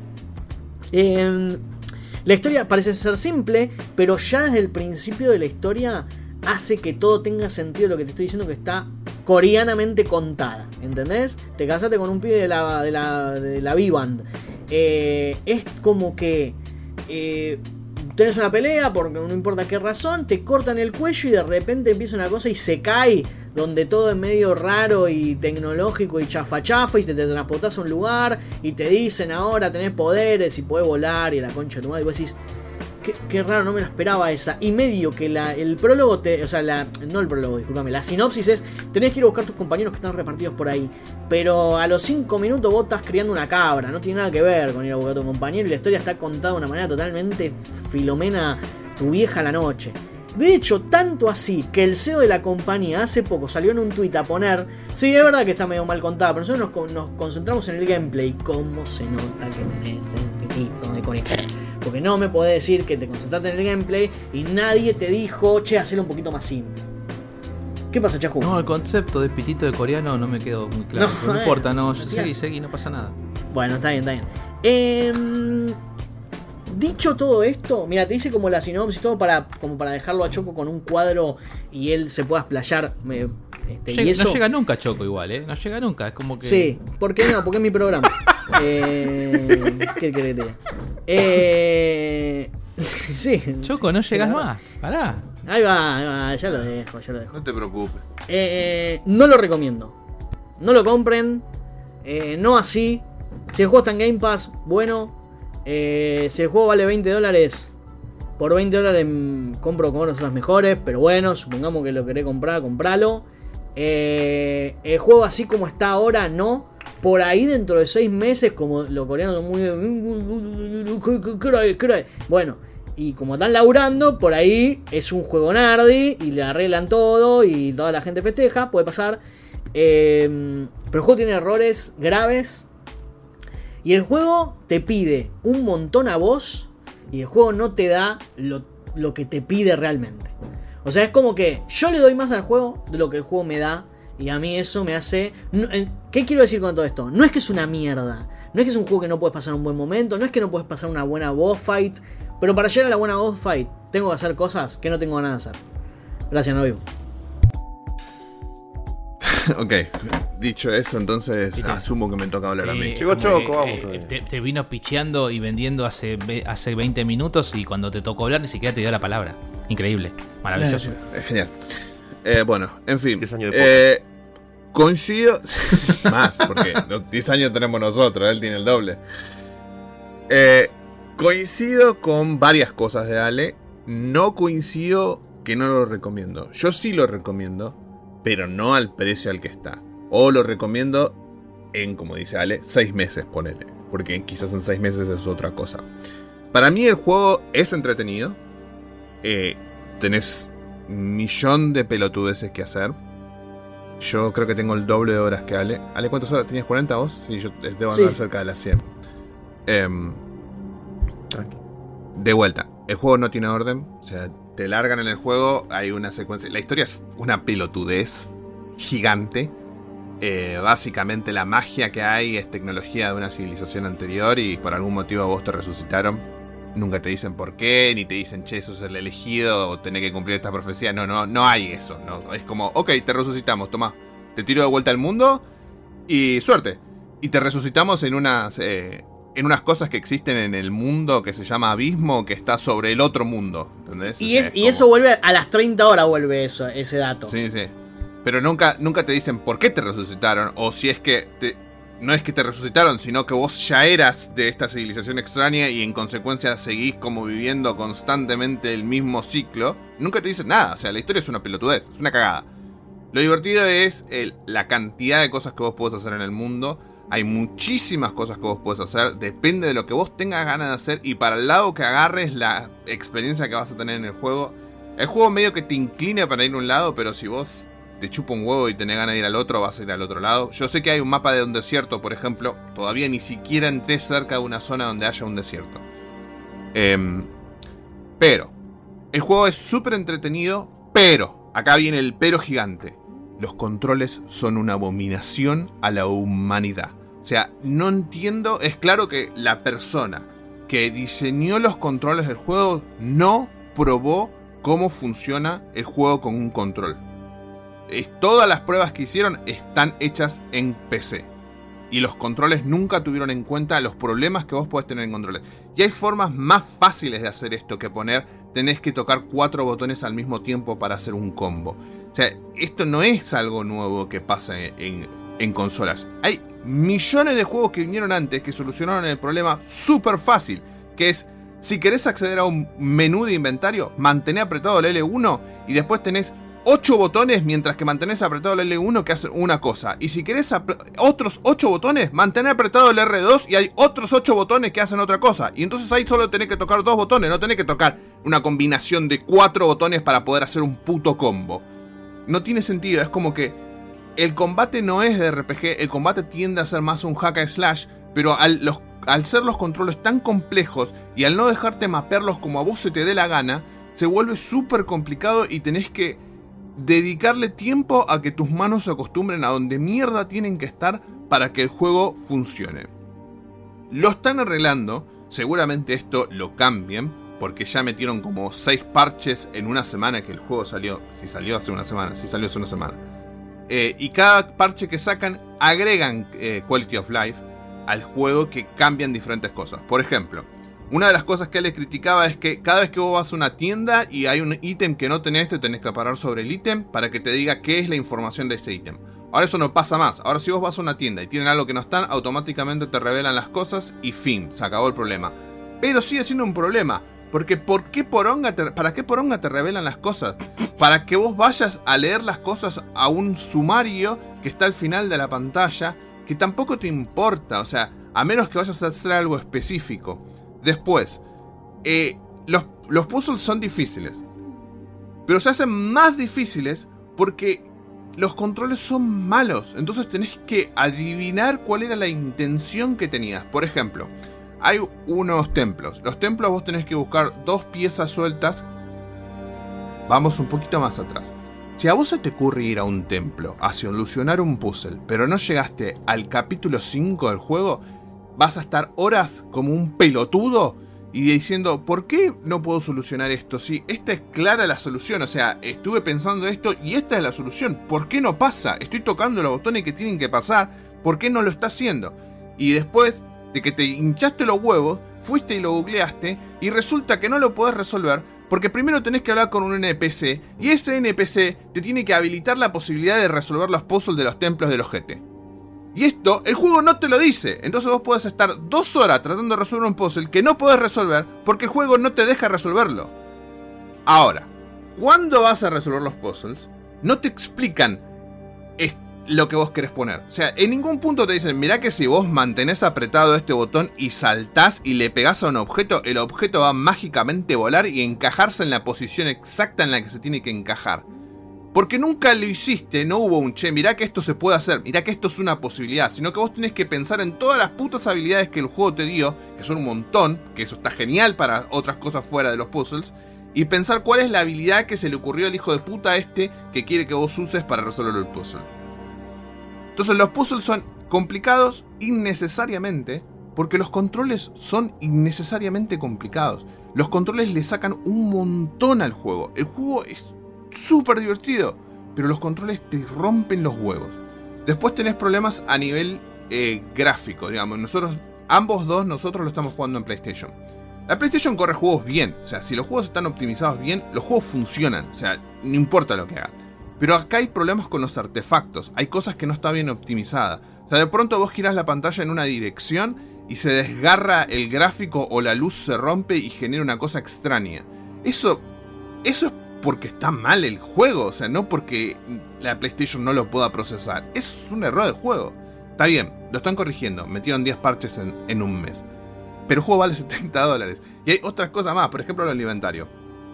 Eh, La historia parece ser simple, pero ya desde el principio de la historia hace que todo tenga sentido lo que te estoy diciendo, que está coreanamente contada, ¿entendés? Te casaste con un pibe de la, de la, de la V-Band. Eh, es como que eh, tenés una pelea, porque no importa qué razón, te cortan el cuello y de repente empieza una cosa y se cae, donde todo es medio raro y tecnológico y chafa chafa y te, te transportás a un lugar y te dicen ahora tenés poderes y podés volar y la concha de tu madre y vos decís, qué, qué raro, no me lo esperaba esa. Y medio que la, el prólogo, te, o sea, la, no el prólogo, discúlpame, la sinopsis es, tenés que ir a buscar tus compañeros que están repartidos por ahí, pero a los cinco minutos vos estás criando una cabra, no tiene nada que ver con ir a buscar a tu compañero y la historia está contada de una manera totalmente Filomena, tu vieja a la noche. De hecho, tanto así que el C E O de la compañía hace poco salió en un tuit a poner, sí, es verdad que está medio mal contada, pero nosotros nos, nos concentramos en el gameplay. ¿Cómo se nota que tenés el piquito de conejo? Porque no me podés decir que te concentraste en el gameplay y nadie te dijo, che, hacelo un poquito más simple. ¿Qué pasa, Chajú? No, el concepto de pitito de coreano no me quedó muy claro. No, No, no eh, importa, no, Matías. seguí, seguí, no pasa nada. Bueno, está bien, está bien. Eh, dicho todo esto, mira, te hice como la sinopsis y todo para, como para dejarlo a Choco con un cuadro y él se pueda explayar. eh, este, Llega- y eso, No llega nunca Choco igual, ¿eh? No llega nunca, es como que... sí, ¿por qué no? Porque es mi programa. eh, ¿Qué querés que te diga? Eh, sí. Choco, no llegas más, pará. Ahí va, ahí va, ya lo dejo, ya lo dejo. No te preocupes. Eh, no lo recomiendo. No lo compren. Eh, no así. Si el juego está en Game Pass, bueno. Eh, si el juego vale veinte dólares, por veinte dólares mm, compro con cosas mejores. Pero bueno, supongamos que lo querés comprar, compralo. Eh, el juego así como está ahora, no. Por ahí dentro de seis meses, como los coreanos son muy... Bueno, y como están laburando, por ahí es un juego nardi y le arreglan todo y toda la gente festeja, puede pasar. Eh, pero el juego tiene errores graves. Y el juego te pide un montón a vos y el juego no te da lo, lo que te pide realmente. O sea, es como que yo le doy más al juego de lo que el juego me da. Y a mí eso me hace... ¿Qué quiero decir con todo esto? No es que es una mierda. No es que es un juego que no puedes pasar un buen momento. No es que no puedes pasar una buena boss fight. Pero para llegar a la buena boss fight tengo que hacer cosas que no tengo ganas de hacer. Gracias, novio. Ok, dicho eso, entonces ¿Viste? asumo que me toca hablar Sí, a mí. Llegó como Choco, que, vamos eh, todavía. te, te vino picheando y vendiendo hace, ve- hace veinte minutos y cuando te tocó hablar ni siquiera te dio la palabra. Increíble, maravilloso. Es genial. Eh, bueno, en fin. diez años de Eh, coincido. Más, porque los diez años tenemos nosotros, él tiene el doble. Eh, coincido con varias cosas de Ale. No coincido que no lo recomiendo. Yo sí lo recomiendo, pero no al precio al que está. O lo recomiendo en, como dice Ale, seis meses, ponele. Porque quizás en seis meses es otra cosa. Para mí el juego es entretenido. Eh, tenés un millón de pelotudeces que hacer. Yo creo que tengo el doble de horas que Ale. Ale, ¿cuántas horas? ¿Tenías cuarenta vos? Sí, yo debo andar Sí. cerca de las cien. Em, Tranqui. de vuelta, el juego no tiene orden. O sea, te largan en el juego, hay una secuencia. La historia es una pelotudez gigante. Eh, básicamente la magia que hay es tecnología de una civilización anterior y por algún motivo a vos te resucitaron. Nunca te dicen por qué, ni te dicen, che, sos el elegido o tenés que cumplir esta profecía. No, no, no hay eso. No. Es como, ok, te resucitamos, tomá. Te tiro de vuelta al mundo y suerte. Y te resucitamos en unas, eh, en unas cosas que existen en el mundo que se llama abismo, que está sobre el otro mundo. ¿Entendés? Y, O sea, es, y como- eso vuelve a las treinta horas, vuelve eso, ese dato. Sí, sí. Pero nunca, nunca te dicen por qué te resucitaron. O si es que te, no es que te resucitaron, sino que vos ya eras de esta civilización extraña y en consecuencia seguís como viviendo constantemente el mismo ciclo. Nunca te dicen nada. O sea, la historia es una pelotudez, es una cagada. Lo divertido es el, la cantidad de cosas que vos podés hacer en el mundo. Hay muchísimas cosas que vos podés hacer. Depende de lo que vos tengas ganas de hacer. Y para el lado que agarres la experiencia que vas a tener en el juego. El juego medio que te inclina para ir a un lado, pero si vos te chupa un huevo y tenés ganas de ir al otro, vas a ir al otro lado. Yo sé que hay un mapa de un desierto, por ejemplo. Todavía ni siquiera entré cerca de una zona donde haya un desierto. Eh, pero el juego es súper entretenido. Pero, acá viene el pero gigante. Los controles son una abominación a la humanidad. O sea, no entiendo. Es claro que la persona que diseñó los controles del juego no probó cómo funciona el juego con un control. Es, todas las pruebas que hicieron están hechas en P C. Y los controles nunca tuvieron en cuenta los problemas que vos podés tener en controles. Y hay formas más fáciles de hacer esto que poner tenés que tocar cuatro botones al mismo tiempo para hacer un combo. O sea, esto no es algo nuevo que pasa en, en, en consolas. Hay millones de juegos que vinieron antes que solucionaron el problema súper fácil. Que es, si querés acceder a un menú de inventario, mantené apretado el L uno y después tenés ocho botones mientras que mantenés apretado el L uno que hacen una cosa. Y si querés otros ocho botones, mantener apretado el R dos y hay otros ocho botones que hacen otra cosa. Y entonces ahí solo tenés que tocar dos botones, no tenés que tocar una combinación de cuatro botones para poder hacer un puto combo. No tiene sentido, es como que el combate no es de R P G, el combate tiende a ser más un hack and slash, pero al, los, al ser los controles tan complejos y al no dejarte mapearlos como a vos se te dé la gana, se vuelve súper complicado y tenés que dedicarle tiempo a que tus manos se acostumbren a donde mierda tienen que estar para que el juego funcione. Lo están arreglando, seguramente esto lo cambien, porque ya metieron como seis parches en una semana que el juego salió. Si salió hace una semana, si salió hace una semana. Eh, y cada parche que sacan agregan eh, Quality of Life al juego que cambian diferentes cosas. Por ejemplo, una de las cosas que él le criticaba es que cada vez que vos vas a una tienda y hay un ítem que no tenés, te tenés que parar sobre el ítem para que te diga qué es la información de ese ítem. Ahora eso no pasa más. Ahora si vos vas a una tienda y tienen algo que no están, automáticamente te revelan las cosas y fin, se acabó el problema. Pero sigue siendo un problema. Porque ¿por qué poronga te, ¿para qué poronga te revelan las cosas? Para que vos vayas a leer las cosas a un sumario que está al final de la pantalla, que tampoco te importa, o sea, a menos que vayas a hacer algo específico. Después, eh, los, los puzzles son difíciles, pero se hacen más difíciles porque los controles son malos. Entonces tenés que adivinar cuál era la intención que tenías. Por ejemplo, hay unos templos. Los templos vos tenés que buscar dos piezas sueltas. Vamos un poquito más atrás. Si a vos se te ocurre ir a un templo a solucionar un puzzle, pero no llegaste al capítulo cinco del juego, vas a estar horas como un pelotudo y diciendo, ¿por qué no puedo solucionar esto? Si esta es clara la solución, o sea, estuve pensando esto y esta es la solución. ¿Por qué no pasa? Estoy tocando los botones que tienen que pasar, ¿por qué no lo está haciendo? Y después de que te hinchaste los huevos, fuiste y lo googleaste y resulta que no lo podés resolver porque primero tenés que hablar con un N P C y ese N P C te tiene que habilitar la posibilidad de resolver los puzzles de los templos del ojete. Y esto, el juego no te lo dice. Entonces vos podés estar dos horas tratando de resolver un puzzle que no podés resolver porque el juego no te deja resolverlo. Ahora, ¿cuándo vas a resolver los puzzles? No te explican lo que vos querés poner. O sea, en ningún punto te dicen, mirá que si vos mantenés apretado este botón y saltás y le pegás a un objeto, el objeto va a mágicamente volar y encajarse en la posición exacta en la que se tiene que encajar. Porque nunca lo hiciste, no hubo un che, mirá que esto se puede hacer, mirá que esto es una posibilidad, sino que vos tenés que pensar en todas las putas habilidades que el juego te dio, que son un montón, que eso está genial para otras cosas fuera de los puzzles, y pensar cuál es la habilidad que se le ocurrió al hijo de puta este que quiere que vos uses para resolver el puzzle. Entonces los puzzles son complicados innecesariamente, porque los controles son innecesariamente complicados. Los controles le sacan un montón al juego. El juego es súper divertido, pero los controles te rompen los huevos. Después tenés problemas a nivel eh, gráfico, digamos. Nosotros, ambos dos, nosotros lo estamos jugando en PlayStation. La PlayStation corre juegos bien. O sea, si los juegos están optimizados bien, los juegos funcionan. O sea, no importa lo que hagas. Pero acá hay problemas con los artefactos. Hay cosas que no están bien optimizadas. O sea, de pronto vos girás la pantalla en una dirección y se desgarra el gráfico o la luz se rompe y genera una cosa extraña. Eso, eso es porque está mal el juego. O sea, no porque la PlayStation no lo pueda procesar. Es un error del juego. Está bien, lo están corrigiendo. Metieron diez parches en, en un mes. Pero el juego vale setenta dólares. Y hay otras cosas más. Por ejemplo, el inventario.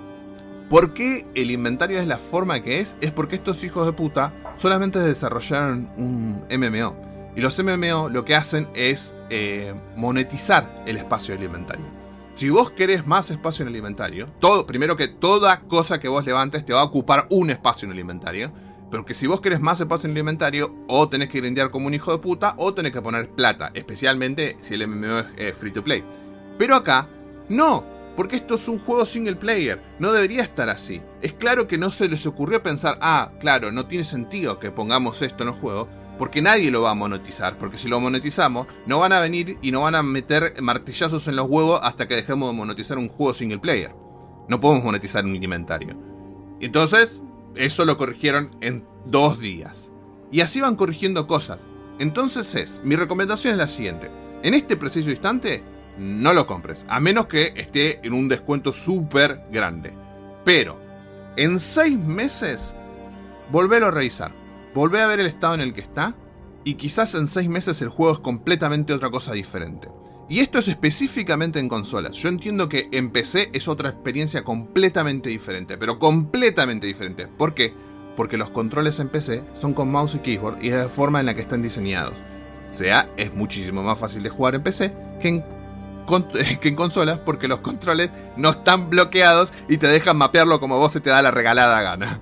¿Por qué el inventario es la forma que es? Es porque estos hijos de puta solamente desarrollaron un M M O. Y los M M O lo que hacen es eh, monetizar el espacio del inventario. Si vos querés más espacio en el inventario, todo, primero que toda cosa que vos levantes te va a ocupar un espacio en el inventario. Pero que si vos querés más espacio en el inventario, o tenés que grindear como un hijo de puta, o tenés que poner plata. Especialmente si el M M O es eh, free to play. Pero acá, no. Porque esto es un juego single player, no debería estar así. Es claro que no se les ocurrió pensar, ah, claro, no tiene sentido que pongamos esto en el juego, porque nadie lo va a monetizar, porque si lo monetizamos, no van a venir y no van a meter martillazos en los huevos hasta que dejemos de monetizar un juego single player. No podemos monetizar un inventario. Entonces, eso lo corrigieron en dos días. Y así van corrigiendo cosas. Entonces es, mi recomendación es la siguiente. En este preciso instante, no lo compres, a menos que esté en un descuento súper grande. Pero, en seis meses, volvélo a revisar. Volvé a ver el estado en el que está. Y quizás en seis meses el juego es completamente otra cosa diferente. Y esto es específicamente en consolas. Yo entiendo que en P C es otra experiencia completamente diferente. Pero completamente diferente. ¿Por qué? Porque los controles en P C son con mouse y keyboard y es de la forma en la que están diseñados. O sea, es muchísimo más fácil de jugar en P C que en que en consolas, porque los controles no están bloqueados y te dejan mapearlo como vos se te da la regalada gana.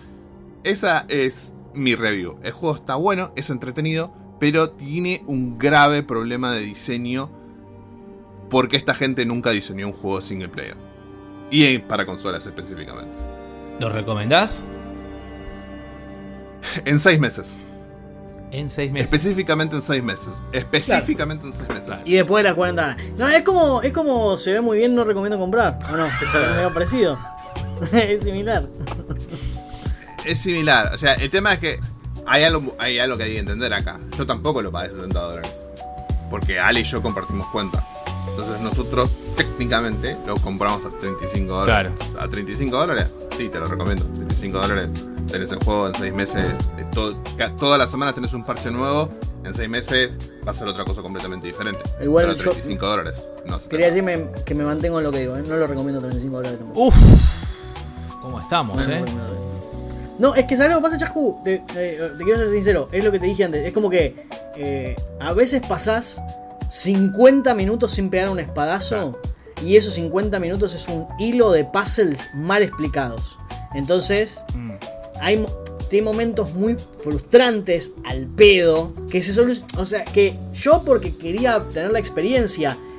Esa es mi review. El juego está bueno, es entretenido, pero tiene un grave problema de diseño, porque esta gente nunca diseñó un juego single player. Y para consolas específicamente. ¿Lo recomendás? En seis meses. En seis meses. Específicamente en seis meses. Específicamente claro. en seis meses. Claro. Y después de las cuarenta. No, es como, es como se ve muy bien, no recomiendo comprar. ¿O no? Es medio parecido. Es similar. Es similar. O sea, el tema es que hay algo, hay algo que hay que entender acá. Yo tampoco lo pagué setenta dólares. Porque Ale y yo compartimos cuenta. Entonces nosotros técnicamente lo compramos a treinta y cinco dólares. Claro. A treinta y cinco dólares, sí, te lo recomiendo. treinta y cinco dólares. Tenés el juego en seis meses, todo, toda la semana tenés un parche nuevo, en seis meses va a ser otra cosa completamente diferente. Igual pero treinta y cinco dólares. No, quería decirme que me mantengo en lo que digo, ¿eh? No lo recomiendo treinta y cinco dólares tampoco. Uff, ¿cómo estamos, no, eh? No, es que ¿sabes lo que pasa, Chahu? Te, eh, te quiero ser sincero, es lo que te dije antes, es como que eh, a veces pasás cincuenta minutos sin pegar un espadazo, claro. Y esos cincuenta minutos es un hilo de puzzles mal explicados. Entonces... Mm. Hay, hay momentos muy frustrantes al pedo que se solucionan. O sea, que yo porque quería tener la experiencia,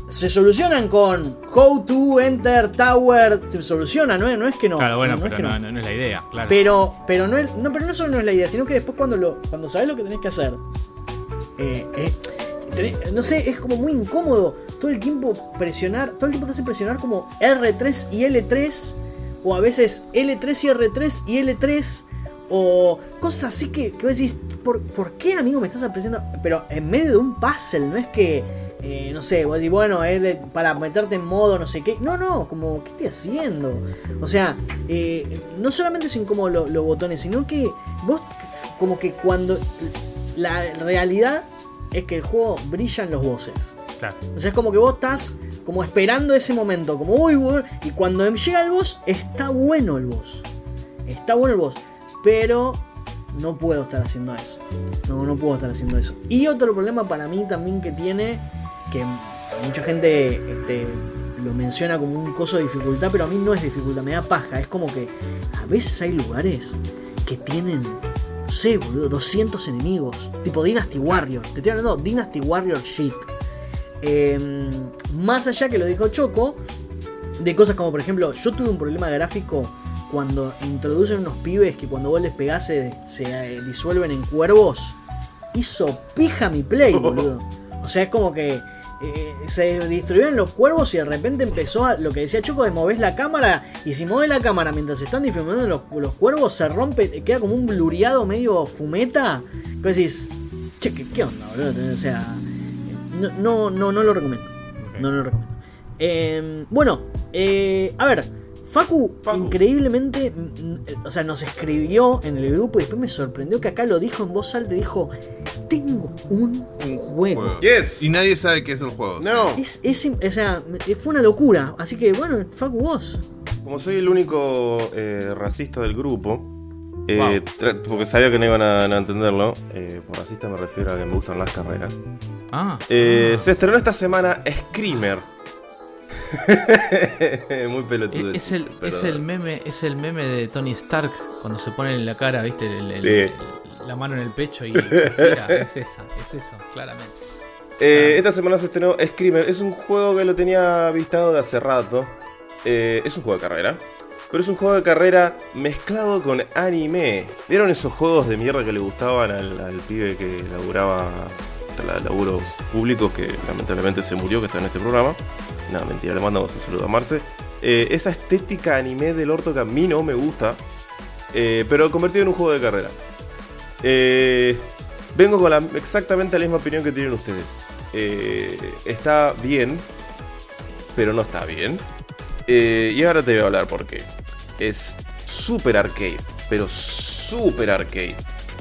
se solucionan con how to enter tower, se soluciona, no es, no es que no. Claro, bueno, no, no pero es que no, no. no, no es la idea, claro. Pero, pero no, es, no, pero no solo no es la idea, sino que después cuando lo, cuando sabes lo que tenés que hacer, eh, eh, tenés, no sé, es como muy incómodo todo el tiempo presionar, todo el tiempo te hace presionar como erre tres y ele tres, o a veces ele tres y erre tres y ele tres, o cosas así que, que vos decís, ¿por, ¿por qué, amigo, me estás apreciando? Pero en medio de un puzzle, no es que, eh, no sé, vos decís, bueno, L, para meterte en modo no sé qué. No, no, como, ¿qué estoy haciendo? O sea, eh, no solamente es incómodo lo, los botones, sino que vos, como que cuando la realidad es que el juego brillan los bosses. Claro. O sea, es como que vos estás como esperando ese momento, como uy, uy, y cuando llega el boss, está bueno el boss. Está bueno el boss. Pero no puedo estar haciendo eso. No, no puedo estar haciendo eso. Y otro problema para mí también que tiene, que mucha gente este, lo menciona como un coso de dificultad, pero a mí no es dificultad, me da paja. Es como que a veces hay lugares que tienen, no sé, boludo, doscientos enemigos. Tipo Dynasty Warrior. Te estoy hablando de Dynasty Warrior shit. Eh, más allá que lo dijo Choco, de cosas como, por ejemplo, yo tuve un problema gráfico cuando introducen unos pibes que cuando vos les pegás se, se eh, disuelven en cuervos. Hizo pija mi play, boludo. O sea, es como que eh, se distribuyeron los cuervos y de repente empezó a, lo que decía Choco, de movés la cámara. Y si movés la cámara mientras se están difuminando los, los cuervos, se rompe, queda como un blureado medio fumeta. Que decís, che, ¿qué, qué onda, boludo? O sea, no, no, no, no lo recomiendo. Okay. No lo recomiendo. Eh, bueno, eh, a ver. Facu, Facu, increíblemente, o sea, nos escribió en el grupo y después me sorprendió que acá lo dijo en voz alta. Dijo, tengo un, un juego. juego. Yes. Y nadie sabe qué es el juego. No. Es, es, o sea, fue una locura. Así que, bueno, Facu, vos. Como soy el único eh, racista del grupo, eh, wow. porque sabía que no iban a, a entenderlo, eh, por racista me refiero a que me gustan las carreras. Ah, eh, ah. Se estrenó esta semana Screamer. Muy pelotudo. Es el, es el meme, es el meme de Tony Stark cuando se pone en la cara, viste, el, el, sí. el, la mano en el pecho y mira, es esa, es eso, claramente. Eh, esta semana se estrenó Screamer. Es un juego que lo tenía avistado de hace rato. Eh, es un juego de carrera, pero es un juego de carrera mezclado con anime. ¿Vieron esos juegos de mierda que le gustaban al, al pibe que laburaba laburos públicos, que lamentablemente se murió, que está en este programa? No, mentira, le mandamos un saludo a Marce. Eh, esa estética anime del orto que a mí no me gusta, eh, pero convertido en un juego de carrera. Eh, vengo con la, exactamente la misma opinión que tienen ustedes. Eh, está bien, pero no está bien. Eh, y ahora te voy a hablar por qué. Es super arcade, pero super arcade.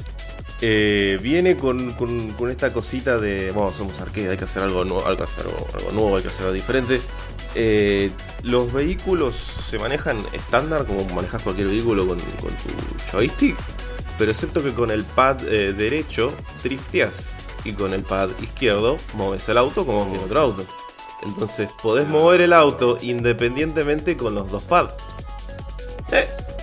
Eh, viene con, con, con esta cosita de, bueno, somos arcade, hay que hacer algo nuevo, hay que hacer algo, algo nuevo, hay que hacer algo diferente. Eh, los vehículos se manejan estándar, como manejas cualquier vehículo con, con tu joystick, pero excepto que con el pad eh, derecho drifteas y con el pad izquierdo mueves el auto como en otro auto. Entonces podés mover el auto independientemente con los dos pads. Eh,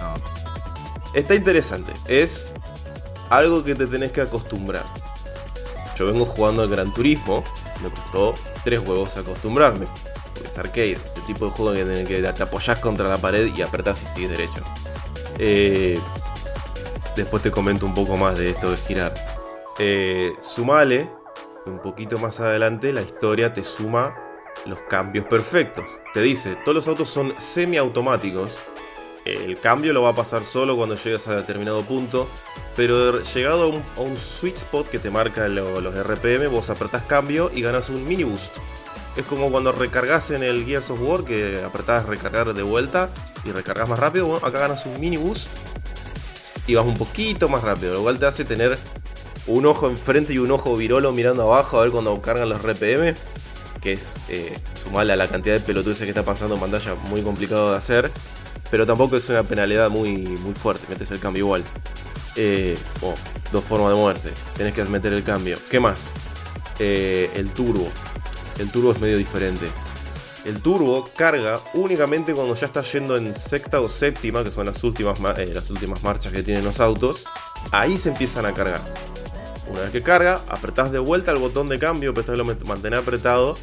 está interesante, es algo que te tenés que acostumbrar. Yo vengo jugando al Gran Turismo, me costó tres huevos acostumbrarme. Porque es arcade, este tipo de juego que, en el que te apoyás contra la pared y apretás y sigues derecho. Eh, después te comento un poco más de esto de girar. Eh, sumale, un poquito más adelante, la historia te suma los cambios perfectos. Te dice, todos los autos son semiautomáticos. El cambio lo va a pasar solo cuando llegas a determinado punto, pero llegado a un, a un sweet spot que te marca lo, los R P M, vos apretás cambio y ganas un mini boost. Es como cuando recargas en el Gears of War, que apretás recargar de vuelta y recargas más rápido. Bueno, acá ganas un mini boost y vas un poquito más rápido, lo cual te hace tener un ojo enfrente y un ojo virolo mirando abajo a ver cuando cargan los R P M, que es eh, sumarle a la cantidad de pelotudeces que está pasando en pantalla, muy complicado de hacer. Pero tampoco es una penalidad muy, muy fuerte, metes el cambio igual. Eh, oh, dos formas de moverse, tenés que meter el cambio. ¿Qué más? Eh, el turbo. El turbo es medio diferente. El turbo carga únicamente cuando ya estás yendo en sexta o séptima, que son las últimas, eh, las últimas marchas que tienen los autos. Ahí se empiezan a cargar. Una vez que carga, apretás de vuelta el botón de cambio, pero lo mantenés apretado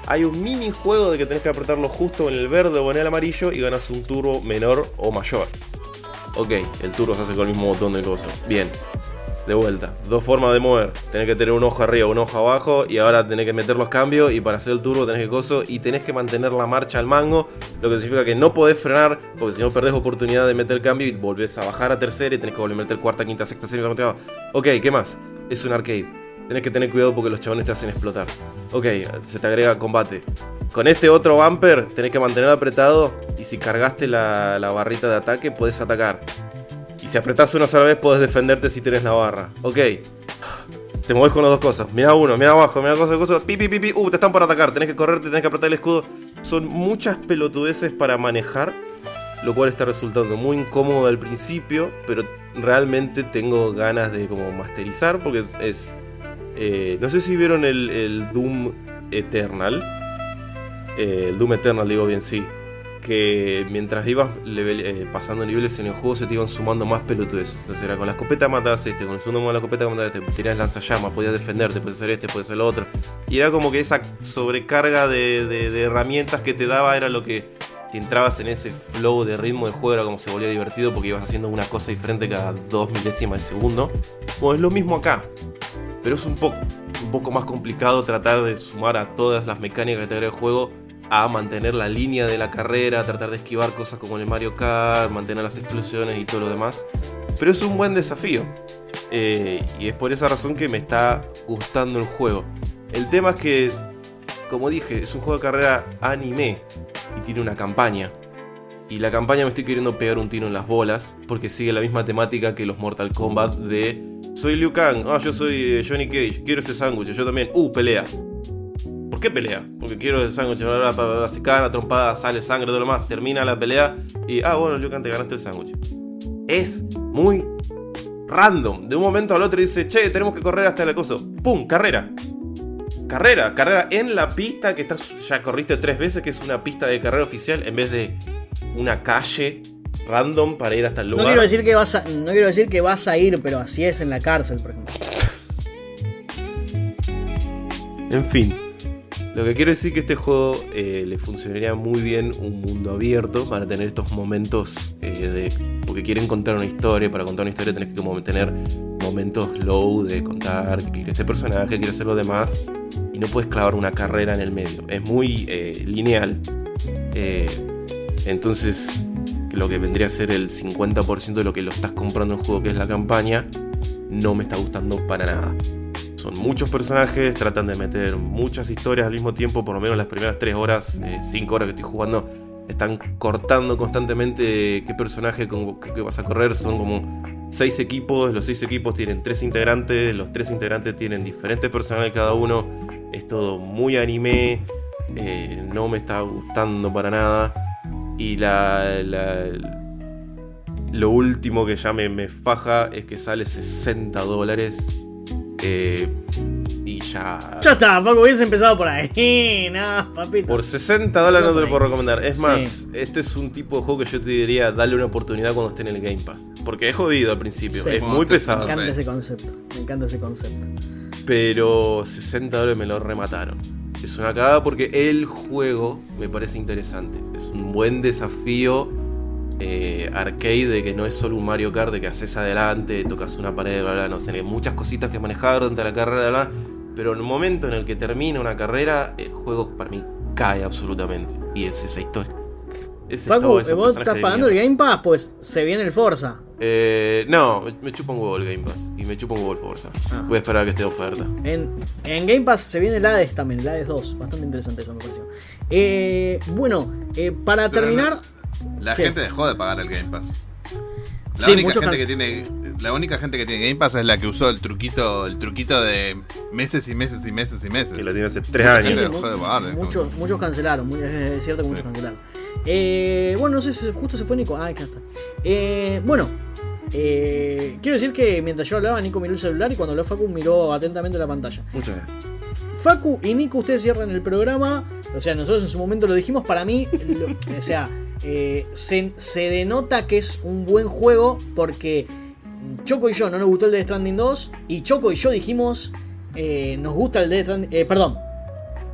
hay un minijuego de que tenés que apretarlo justo en el verde o en el amarillo y ganas un turbo menor o mayor. Ok, el turbo se hace con el mismo botón del coso. Bien. De vuelta, dos formas de mover. Tenés que tener un ojo arriba, un ojo abajo. Y ahora tenés que meter los cambios. Y para hacer el turbo tenés que coso. Y tenés que mantener la marcha al mango. Lo que significa que no podés frenar, porque si no perdés oportunidad de meter el cambio. Y volvés a bajar a tercera. Y tenés que volver a meter cuarta, quinta, sexta, séptima. Ok, ¿qué más? Es un arcade. Tenés que tener cuidado porque los chabones te hacen explotar. Ok, se te agrega combate. Con este otro bumper tenés que mantener apretado. Y si cargaste la, la barrita de ataque, podés atacar. Y si apretás una sola vez, podés defenderte si tenés la barra. Ok. Te movés con las dos cosas. Mirá uno, mirá abajo, mirá cosas, cosas. Pi, pi, pi, pi. Uh, te están por atacar. Tenés que correrte, tenés que apretar el escudo. Son muchas pelotudeces para manejar. Lo cual está resultando muy incómodo al principio. Pero realmente tengo ganas de como masterizar. Porque es... es eh, no sé si vieron el, el Doom Eternal. Eh, el Doom Eternal, digo bien, sí. Que mientras ibas level, eh, pasando niveles en el juego se te iban sumando más pelotudeces. Entonces era con la escopeta matabas este, con el segundo modo de la escopeta matabas este, tenías lanzallamas, podías defenderte, podías hacer este, podías hacer lo otro. Y era como que esa sobrecarga de, de, de herramientas que te daba era lo que te entrabas en ese flow de ritmo de juego, era como se volvía divertido porque ibas haciendo una cosa diferente cada dos milésimas de segundo. Bueno, es lo mismo acá, pero es un poco, un poco más complicado tratar de sumar a todas las mecánicas que te agrega el juego a mantener la línea de la carrera, a tratar de esquivar cosas como en el Mario Kart, mantener las explosiones y todo lo demás. Pero es un buen desafío. Eh, y es por esa razón que me está gustando el juego. El tema es que, como dije, es un juego de carrera anime y tiene una campaña. Y la campaña me estoy queriendo pegar un tiro en las bolas porque sigue la misma temática que los Mortal Kombat de... Soy Liu Kang, ah, yo soy Johnny Cage, quiero ese sándwich, yo también, uh, pelea. ¿Por qué pelea? Porque quiero el sándwich, se cae la trompada, sale sangre, todo lo más, termina la pelea y, ah, bueno, Liu Kang, te ganaste el sándwich. Es muy random. De un momento al otro dice, che, tenemos que correr hasta el coso. ¡Pum! Carrera. Carrera, carrera en la pista que estás, ya corriste tres veces, que es una pista de carrera oficial, en vez de una calle random para ir hasta el lugar. No quiero decir que vas a, no quiero decir que vas a ir, pero así es en la cárcel, por ejemplo. En fin. Lo que quiero decir es que este juego eh, le funcionaría muy bien un mundo abierto para tener estos momentos eh, de... Porque quieren contar una historia, para contar una historia tenés que como tener momentos low de contar que quiere este personaje, que quiere hacer lo demás, y no puedes clavar una carrera en el medio. Es muy eh, lineal. Eh, entonces, lo que vendría a ser el cincuenta por ciento de lo que lo estás comprando en el juego, que es la campaña, no me está gustando para nada. Son muchos personajes, tratan de meter muchas historias al mismo tiempo, por lo menos las primeras tres horas, cinco horas que estoy jugando, están cortando constantemente qué personaje con qué vas a correr. Son como seis equipos, los seis equipos tienen tres integrantes, los tres integrantes tienen diferentes personajes cada uno, es todo muy anime, eh, no me está gustando para nada. Y la, la lo último que ya me, me faja es que sale sesenta dólares. Eh, y ya... Ya está, Paco, hubiese empezado por ahí. No, papito. Por sesenta dólares no te lo puedo recomendar. Es más, sí. Este es un tipo de juego que yo te diría darle una oportunidad cuando esté en el Game Pass. Porque es jodido al principio, Sí. es muy pesado. Me encanta ese concepto. Me encanta ese concepto. Pero sesenta dólares me lo remataron. Es una cagada porque el juego me parece interesante. Es un buen desafío eh, arcade de que no es solo un Mario Kart de que haces adelante, tocas una pared, bla, bla, no, tenés muchas cositas que manejar durante la carrera, bla, bla, pero en el momento en el que termina una carrera, el juego para mí cae absolutamente. Y es esa historia. Es Facu, vos estás pagando el Game Pass, pues se viene el Forza. Eh, no, me chupa un huevo el Game Pass. Y me chupa un huevo el Forza. Ah. Voy a esperar a que esté de oferta. En, en Game Pass se viene el Hades también, el Hades dos. Bastante interesante eso me pareció. Eh, bueno, eh, para Pero terminar... no, la ¿Qué? gente dejó de pagar el Game Pass. La, Sí, única muchos gente cansa- que tiene, la única gente que tiene Game Pass es la que usó el truquito, el truquito de meses y meses y meses y meses. Que lo tiene hace tres Mucha años. gente Sí, dejó mu- de pagar, ¿eh? muchos, muchos cancelaron, muy- es cierto que muchos Sí. cancelaron. Eh, bueno, no sé si justo se fue Nico. Ah, acá está. Eh, bueno, eh, quiero decir que mientras yo hablaba, Nico miró el celular y cuando habló Facu miró atentamente la pantalla. Muchas gracias. Facu y Nico, ustedes cierran el programa. O sea, nosotros en su momento lo dijimos. Para mí, lo- o sea, eh, se, se denota que es un buen juego porque Choco y yo no nos gustó el Death Stranding dos. Y Choco y yo dijimos, eh, nos gusta el Death Stranding. Eh, perdón.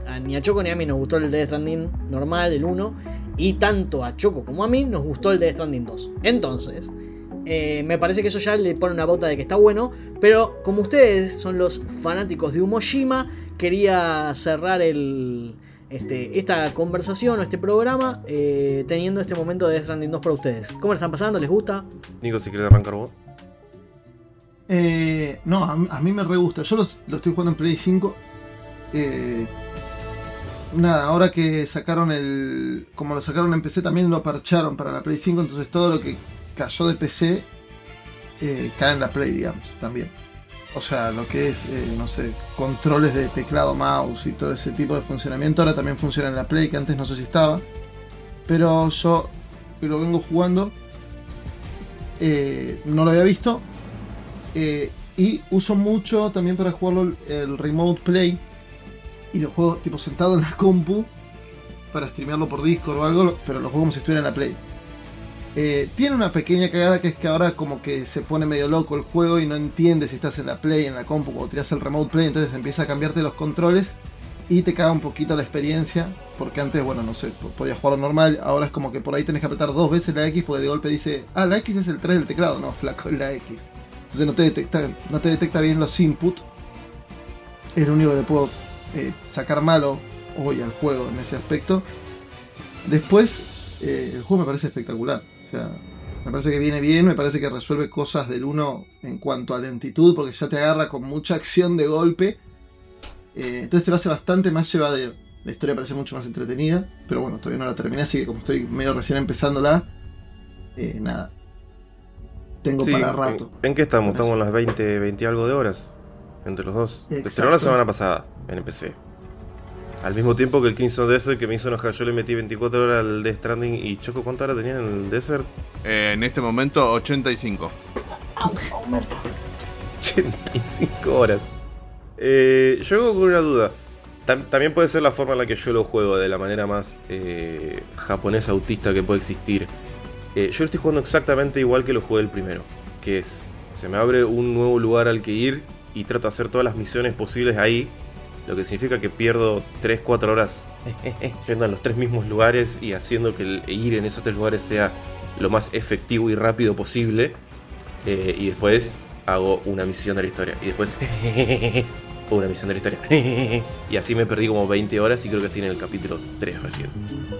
a, ni a Choco ni a mí nos gustó el Death Stranding normal, el uno, y tanto a Choco como a mí nos gustó el Death Stranding dos. Entonces, eh, me parece que eso ya le pone una pauta de que está bueno, pero como ustedes son los fanáticos de Umojima, quería cerrar el... Este, esta conversación o este programa eh, teniendo este momento de Death Stranding dos para ustedes. ¿Cómo le están pasando? ¿Les gusta? Nico, si quieres arrancar vos. Eh, no, a, a mí me re gusta. Yo lo, lo estoy jugando en Play cinco. Eh, nada, ahora que sacaron el... Como lo sacaron en P C, también lo parcharon para la Play cinco. Entonces todo lo que cayó de P C eh, cae en la Play, digamos, también. O sea, lo que es, eh, no sé, controles de teclado, mouse y todo ese tipo de funcionamiento ahora también funciona en la Play, que antes no sé si estaba. Pero yo que lo vengo jugando, eh, no lo había visto. Eh, y uso mucho también para jugarlo el Remote Play. Y lo juego tipo sentado en la compu para streamearlo por Discord o algo, pero lo juego como si estuviera en la Play. Eh, tiene una pequeña cagada, que es que ahora como que se pone medio loco el juego y no entiende si estás en la Play, en la compu, cuando tiras el Remote Play, entonces empieza a cambiarte los controles y te caga un poquito la experiencia, porque antes, bueno, no sé, podías jugarlo normal, ahora es como que por ahí tenés que apretar dos veces la X, porque de golpe dice, ah, la X es el tres del teclado, no, flaco, es la X. Entonces no te detecta, no te detecta bien los input. Es lo único que le puedo eh, sacar malo hoy al juego en ese aspecto. Después, eh, el juego me parece espectacular. O sea, me parece que viene bien, me parece que resuelve cosas del uno en cuanto a lentitud, porque ya te agarra con mucha acción de golpe. Eh, entonces te lo hace bastante más llevadero. La historia parece mucho más entretenida, pero bueno, todavía no la terminé, así que como estoy medio recién empezándola, eh, nada. Tengo Sí, para rato. ¿En, ¿En qué estamos? Para Estamos en las veinte, veinte y algo de horas entre los dos. Exacto. Te estrenó la semana pasada en P C. Al mismo tiempo que el King's Desert, que me hizo enojar. Yo le metí veinticuatro horas al Death Stranding. ¿Y Choco cuánto horas tenía en el Desert? Eh, en este momento, ochenta y cinco. ochenta y cinco horas. Eh, yo vengo con una duda. Tam- también puede ser la forma en la que yo lo juego, de la manera más eh, japonesa autista que puede existir. Eh, yo lo estoy jugando exactamente igual que lo jugué el primero. Que es, se me abre un nuevo lugar al que ir y trato de hacer todas las misiones posibles ahí. Lo que significa que pierdo tres cuatro horas yendo a los tres mismos lugares y haciendo que el ir en esos tres lugares sea lo más efectivo y rápido posible. Eh, y después hago una misión de la historia. Y después una misión de la historia. Y así me perdí como veinte horas y creo que estoy en el capítulo tres recién.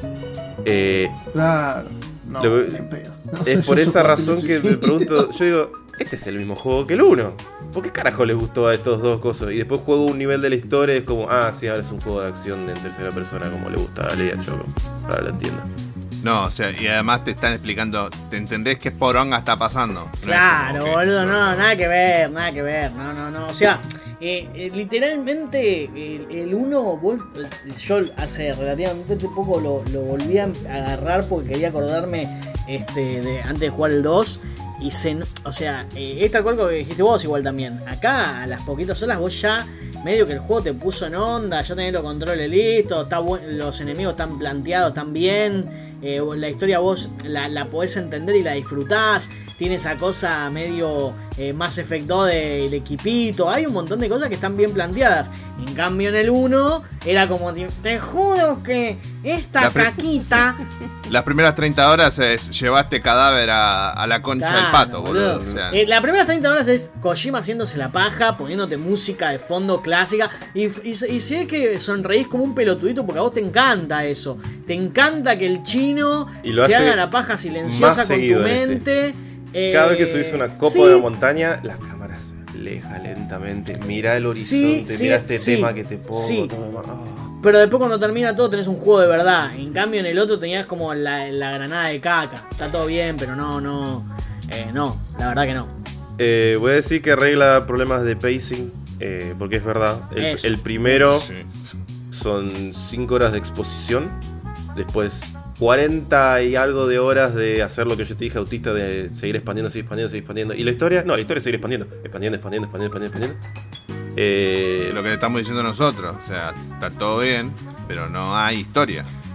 Eh, Claro, no, Lo- ni en pedo. No, es yo- por yo esa fácil razón que suicidio. me pregunto. Yo digo, este es el mismo juego que el uno. ¿Por qué carajo les gustó a estos dos cosas? Y después juego un nivel de la historia y es como, ah, sí, ahora es un juego de acción en tercera persona, como le gusta a Lea Choco. Ahora lo entiendo. No, o sea, y además te están explicando, te entendés qué poronga está pasando. No es Claro, como que boludo, solo- no, nada que ver, nada que ver, no, no, no, o sea, eh, eh, literalmente el uno, yo hace relativamente poco lo, lo volví a agarrar porque quería acordarme este, de, antes de jugar el dos, y se, o sea, eh, es tal cual que dijiste vos igual también, acá a las poquitas horas vos ya, medio que el juego te puso en onda, ya tenés los controles listos, está bu- los enemigos están planteados, están bien. Eh, la historia vos la, la podés entender y la disfrutás. Tiene esa cosa medio eh, Mass Effect dos del equipito. Hay un montón de cosas que están bien planteadas. En cambio en el uno era como, te juro que esta La pre- caquita... Las primeras treinta horas es llevaste cadáver a, a la concha Claro, del pato, boludo. boludo. O sea, Eh, las primeras treinta horas es Kojima haciéndose la paja, poniéndote música de fondo clásica. Y, y, y sé que sonreís como un pelotudito porque a vos te encanta eso. Te encanta que el chino Y lo se hace haga la paja silenciosa más con tu seguido en este. mente. Eh, Cada vez que subís una copa sí, de la montaña, las cámaras aleja lentamente. Mirá el horizonte, sí, mirá este sí, tema que te pongo. sí. todo- ah. Pero después cuando termina todo tenés un juego de verdad. En cambio en el otro tenías como la, la granada de caca. Está todo bien, pero no, no. Eh, no, la verdad que no. Eh, voy a decir que arregla problemas de pacing, eh, porque es verdad. El, Eso. el primero sí. son cinco horas de exposición. Después cuarenta y algo de horas de hacer lo que yo te dije, autista, de seguir expandiendo, seguir expandiendo, seguir expandiendo. ¿Y la historia? No, la historia es seguir expandiendo. Expandiendo, expandiendo, expandiendo, expandiendo, expandiendo. Eh, Lo que le estamos diciendo nosotros. O sea, está todo bien, pero no hay historia.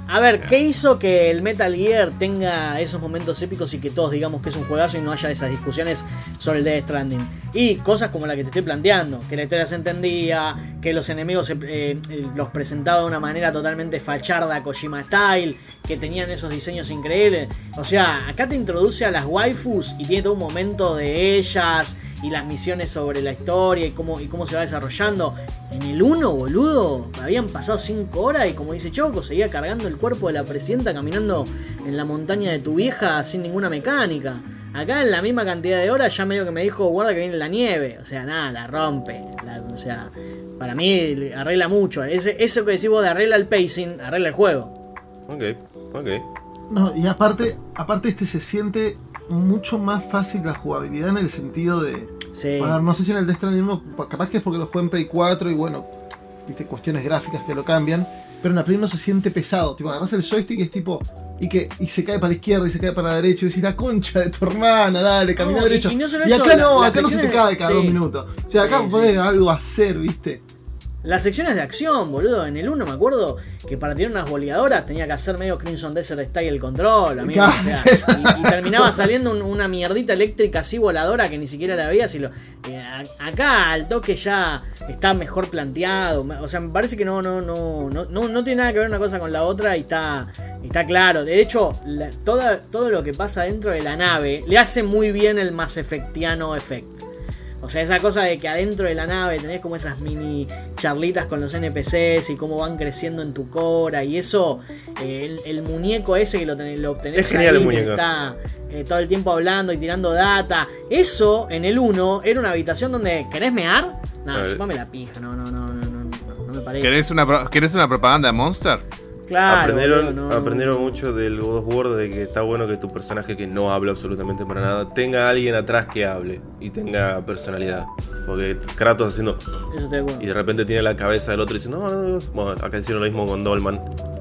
A ver, ¿qué hizo que el Metal Gear tenga esos momentos épicos y que todos digamos que es un juegazo y no haya esas discusiones sobre el Death Stranding? Y cosas como la que te estoy planteando, que la historia se entendía, que los enemigos se, eh, los presentaba de una manera totalmente facharda, Kojima Style, que tenían esos diseños increíbles. O sea, acá te introduce a las waifus y tiene todo un momento de ellas y las misiones sobre la historia y cómo, y cómo se va desarrollando. En el uno, boludo, habían pasado cinco horas y como dice Choco, seguía cargando el cuerpo de la presidenta caminando en la montaña de tu vieja sin ninguna mecánica. Acá en la misma cantidad de horas ya medio que me dijo, guarda que viene la nieve. O sea, nada, la rompe. La, o sea, para mí arregla mucho. Ese, eso que decís vos de arregla el pacing, arregla el juego. Ok, ok. No, y aparte, aparte este se siente mucho más fácil la jugabilidad en el sentido de... Sí. A ver, no sé si en el Death Stranding uno, capaz que es porque lo juego en Play cuatro y bueno, viste, cuestiones gráficas que lo cambian, pero en la Play no se siente pesado, tipo, agarras el joystick y es tipo, y que y se cae para la izquierda y se cae para la derecha y decís, la concha de tu hermana, dale, camina No, y- derecho. y no solo Y eso, acá la- no, las acá no se te secciones- cae cada sí. dos minutos. O sea, acá Sí, podés sí. algo hacer, viste. Las secciones de acción, boludo. En el uno me acuerdo que para tirar unas boleadoras tenía que hacer medio Crimson Desert Style el control, amigo. O sea, y, y terminaba saliendo un- una mierdita eléctrica así voladora que ni siquiera la veías. Y lo, eh, a- acá al toque ya está mejor planteado. O sea, me parece que no, no, no, no, no, no tiene nada que ver una cosa con la otra y está, está claro. De hecho, la- toda, todo lo que pasa dentro de la nave le hace muy bien el Mass Effectiano effect. O sea, esa cosa de que adentro de la nave tenés como esas mini charlitas con los N P Cs y cómo van creciendo en tu cora. Y eso, eh, el, el muñeco ese que lo, tenés, lo obtenés Es genial ahí, el que muñeco. está eh, todo el tiempo hablando y tirando data. Eso, en el uno, era una habitación donde ¿querés mear? A No, ver. chupame la pija, no, no, no, no, no, no, no me parece. ¿Querés una, pro- ¿Querés una propaganda de Monster? Claro, aprendieron boludo, no, no. aprendieron mucho del God of War de que está bueno que tu personaje que no habla absolutamente para nada tenga a alguien atrás que hable y tenga personalidad. Porque Kratos haciendo Eso te y de repente tiene la cabeza del otro diciendo no, no, no. Bueno, acá hicieron lo mismo con Dolman.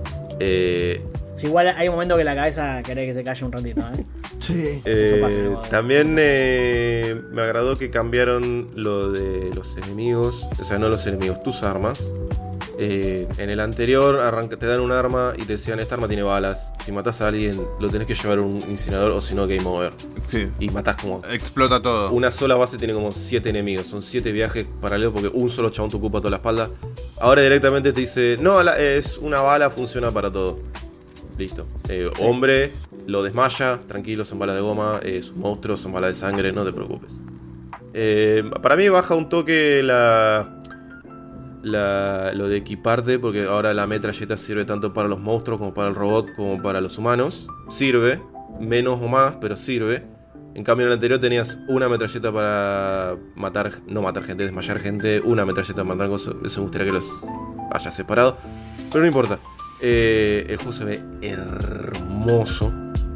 Eh, Sí, igual hay un momento que la cabeza querés que se calle un ratito, ¿eh? Sí. eh, pasa, ¿no? también eh, me agradó que cambiaron lo de los enemigos, o sea, no los enemigos, tus armas. Eh, en el anterior arranca, te dan un arma y te decían esta arma tiene balas. Si matas a alguien lo tenés que llevar a un incinerador o si no game over. Sí. Y matás como Explota todo. una sola base tiene como siete enemigos. Son siete viajes paralelos porque un solo chabón te ocupa toda la espalda. Ahora directamente te dice, no, la- es una bala, funciona para todo. Listo. Eh, hombre, lo desmaya, tranquilo, son balas de goma. Es un monstruo, son balas de sangre, no te preocupes. Eh, para mí baja un toque la, la lo de equiparte, porque ahora la metralleta sirve tanto para los monstruos como para el robot como para los humanos. Sirve, menos o más, pero sirve. En cambio en el anterior tenías una metralleta para matar, no matar gente, desmayar gente, una metralleta para matar cosas. Eso me gustaría que los haya separado, pero no importa. Eh, el juego se ve hermoso.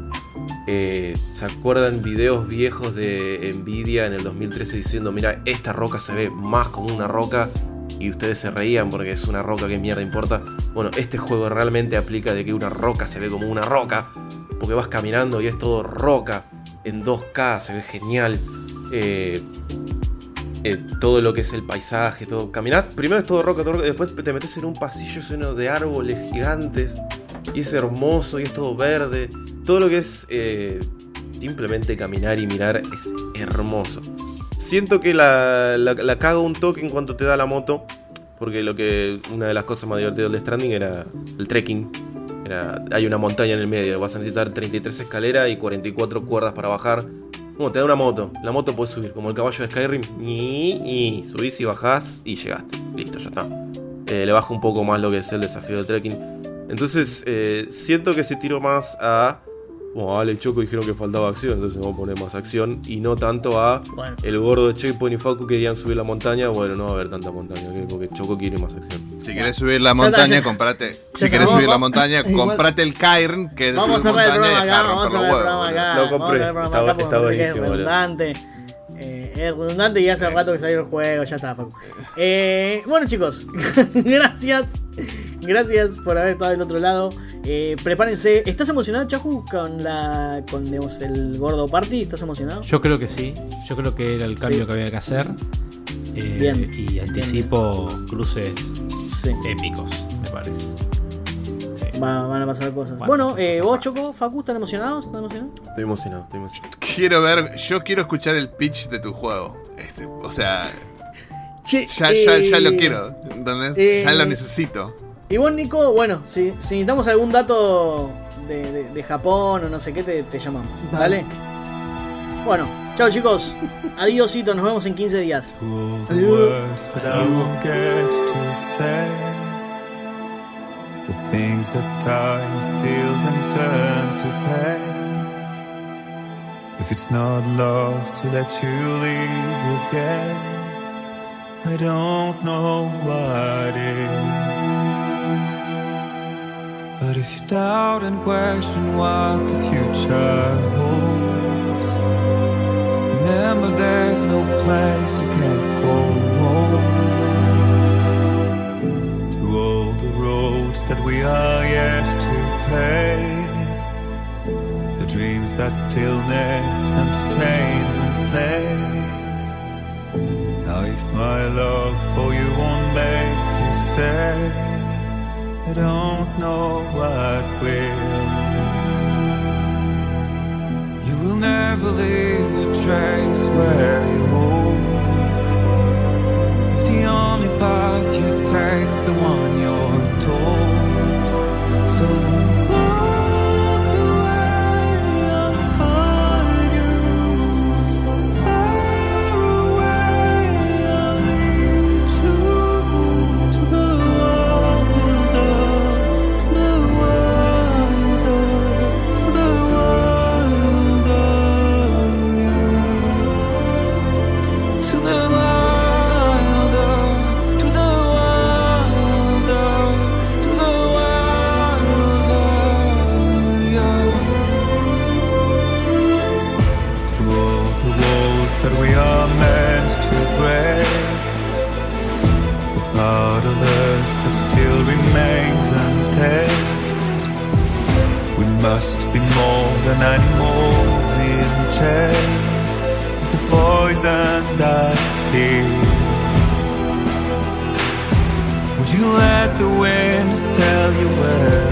Eh, ¿Se acuerdan videos viejos de Nvidia en el dos mil trece diciendo, mira, esta roca se ve más como una roca? Y ustedes se reían porque es una roca, ¿qué mierda importa? Bueno, este juego realmente aplica de que una roca se ve como una roca, porque vas caminando y es todo roca en dos K, se ve genial. Eh, eh, todo lo que es el paisaje, todo. Caminás, primero es todo roca, todo roca, después te metes en un pasillo lleno de árboles gigantes y es hermoso y es todo verde. Todo lo que es eh, simplemente caminar y mirar es hermoso. Siento que la, la, la cago un toque en cuanto te da la moto, porque lo que una de las cosas más divertidas del Stranding era el trekking. Era, hay una montaña en el medio, vas a necesitar treinta y tres escaleras y cuarenta y cuatro cuerdas para bajar. Bueno, te da una moto, la moto puedes subir, como el caballo de Skyrim, y, y subís y bajás y llegaste. Listo, ya está. Eh, le baja un poco más lo que es el desafío del trekking. Entonces, eh, siento que se tiró más a... Bueno, Ale y Choco dijeron que faltaba acción, entonces vamos a poner más acción. Y no tanto a Bueno. el gordo de Checkpoint y Facu querían subir la montaña. Bueno, no va a haber tanta montaña, ¿ok? Porque Choco quiere más acción. Si querés subir la Ya está, montaña, ya- comprate. ya Si está, querés vamos, subir la vamos. montaña, Igual- comprate el Cairn, que es de Vamos a subir cerrar el montaña programa y acá, dejar vamos a romper cerrar el los programa huevos. acá. Lo Vamos a compré, cerrar el programa estaba- acá porque está me parece que es buenísimo, boludo. redundante. Eh, es redundante y hace rato que salió el juego, ya está, Facu. Eh, bueno, chicos, gracias. Gracias por haber estado del otro lado. Eh, prepárense. ¿Estás emocionado, Chahu, con la con digamos, el gordo party? ¿Estás emocionado? Yo creo que sí. Yo creo que era el cambio Sí. que había que hacer. Eh, Bien. Y anticipo cruces Sí. épicos, me parece. Sí. Va, van a pasar cosas. Van a Bueno, pasar eh, cosas vos, raras. Choco, Facu, ¿están emocionados? ¿Están emocionados? Estoy emocionado, estoy emocionado. Quiero ver, yo quiero escuchar el pitch de tu juego. Este, o sea, Che, ya, ya, eh, ya lo quiero. ¿Entendés? eh, ya lo necesito. Y vos, Nico, bueno, si, si necesitamos algún dato de, de, de Japón o no sé qué, te, te llamamos. Dale. ¿Dale? Bueno, chao chicos. Adiósito, nos vemos en quince días. To all the Adiós. words that I won't get to say, the things that time steals and turns to pain. If it's not love to let you leave again, I don't know what is. But if you doubt and question what the future holds, remember there's no place you can't go home. To all the roads that we are yet to pave, the dreams that stillness entertains and slays. Now if my love for you won't make you stay, I don't know what will. You will never leave a trace where you walk, if the only path you take's the one you're told. So walk away, I'll find you. So far away, I'll lead you to the wonder, to the wonder, to the wonder, yeah. To the wilder, to the wilder, to the wilder, yeah. To all the walls that we are meant to break, the part of us that still remains untamed. We must be more than animals in chains. It's a poison that kills. Would you let the wind tell you where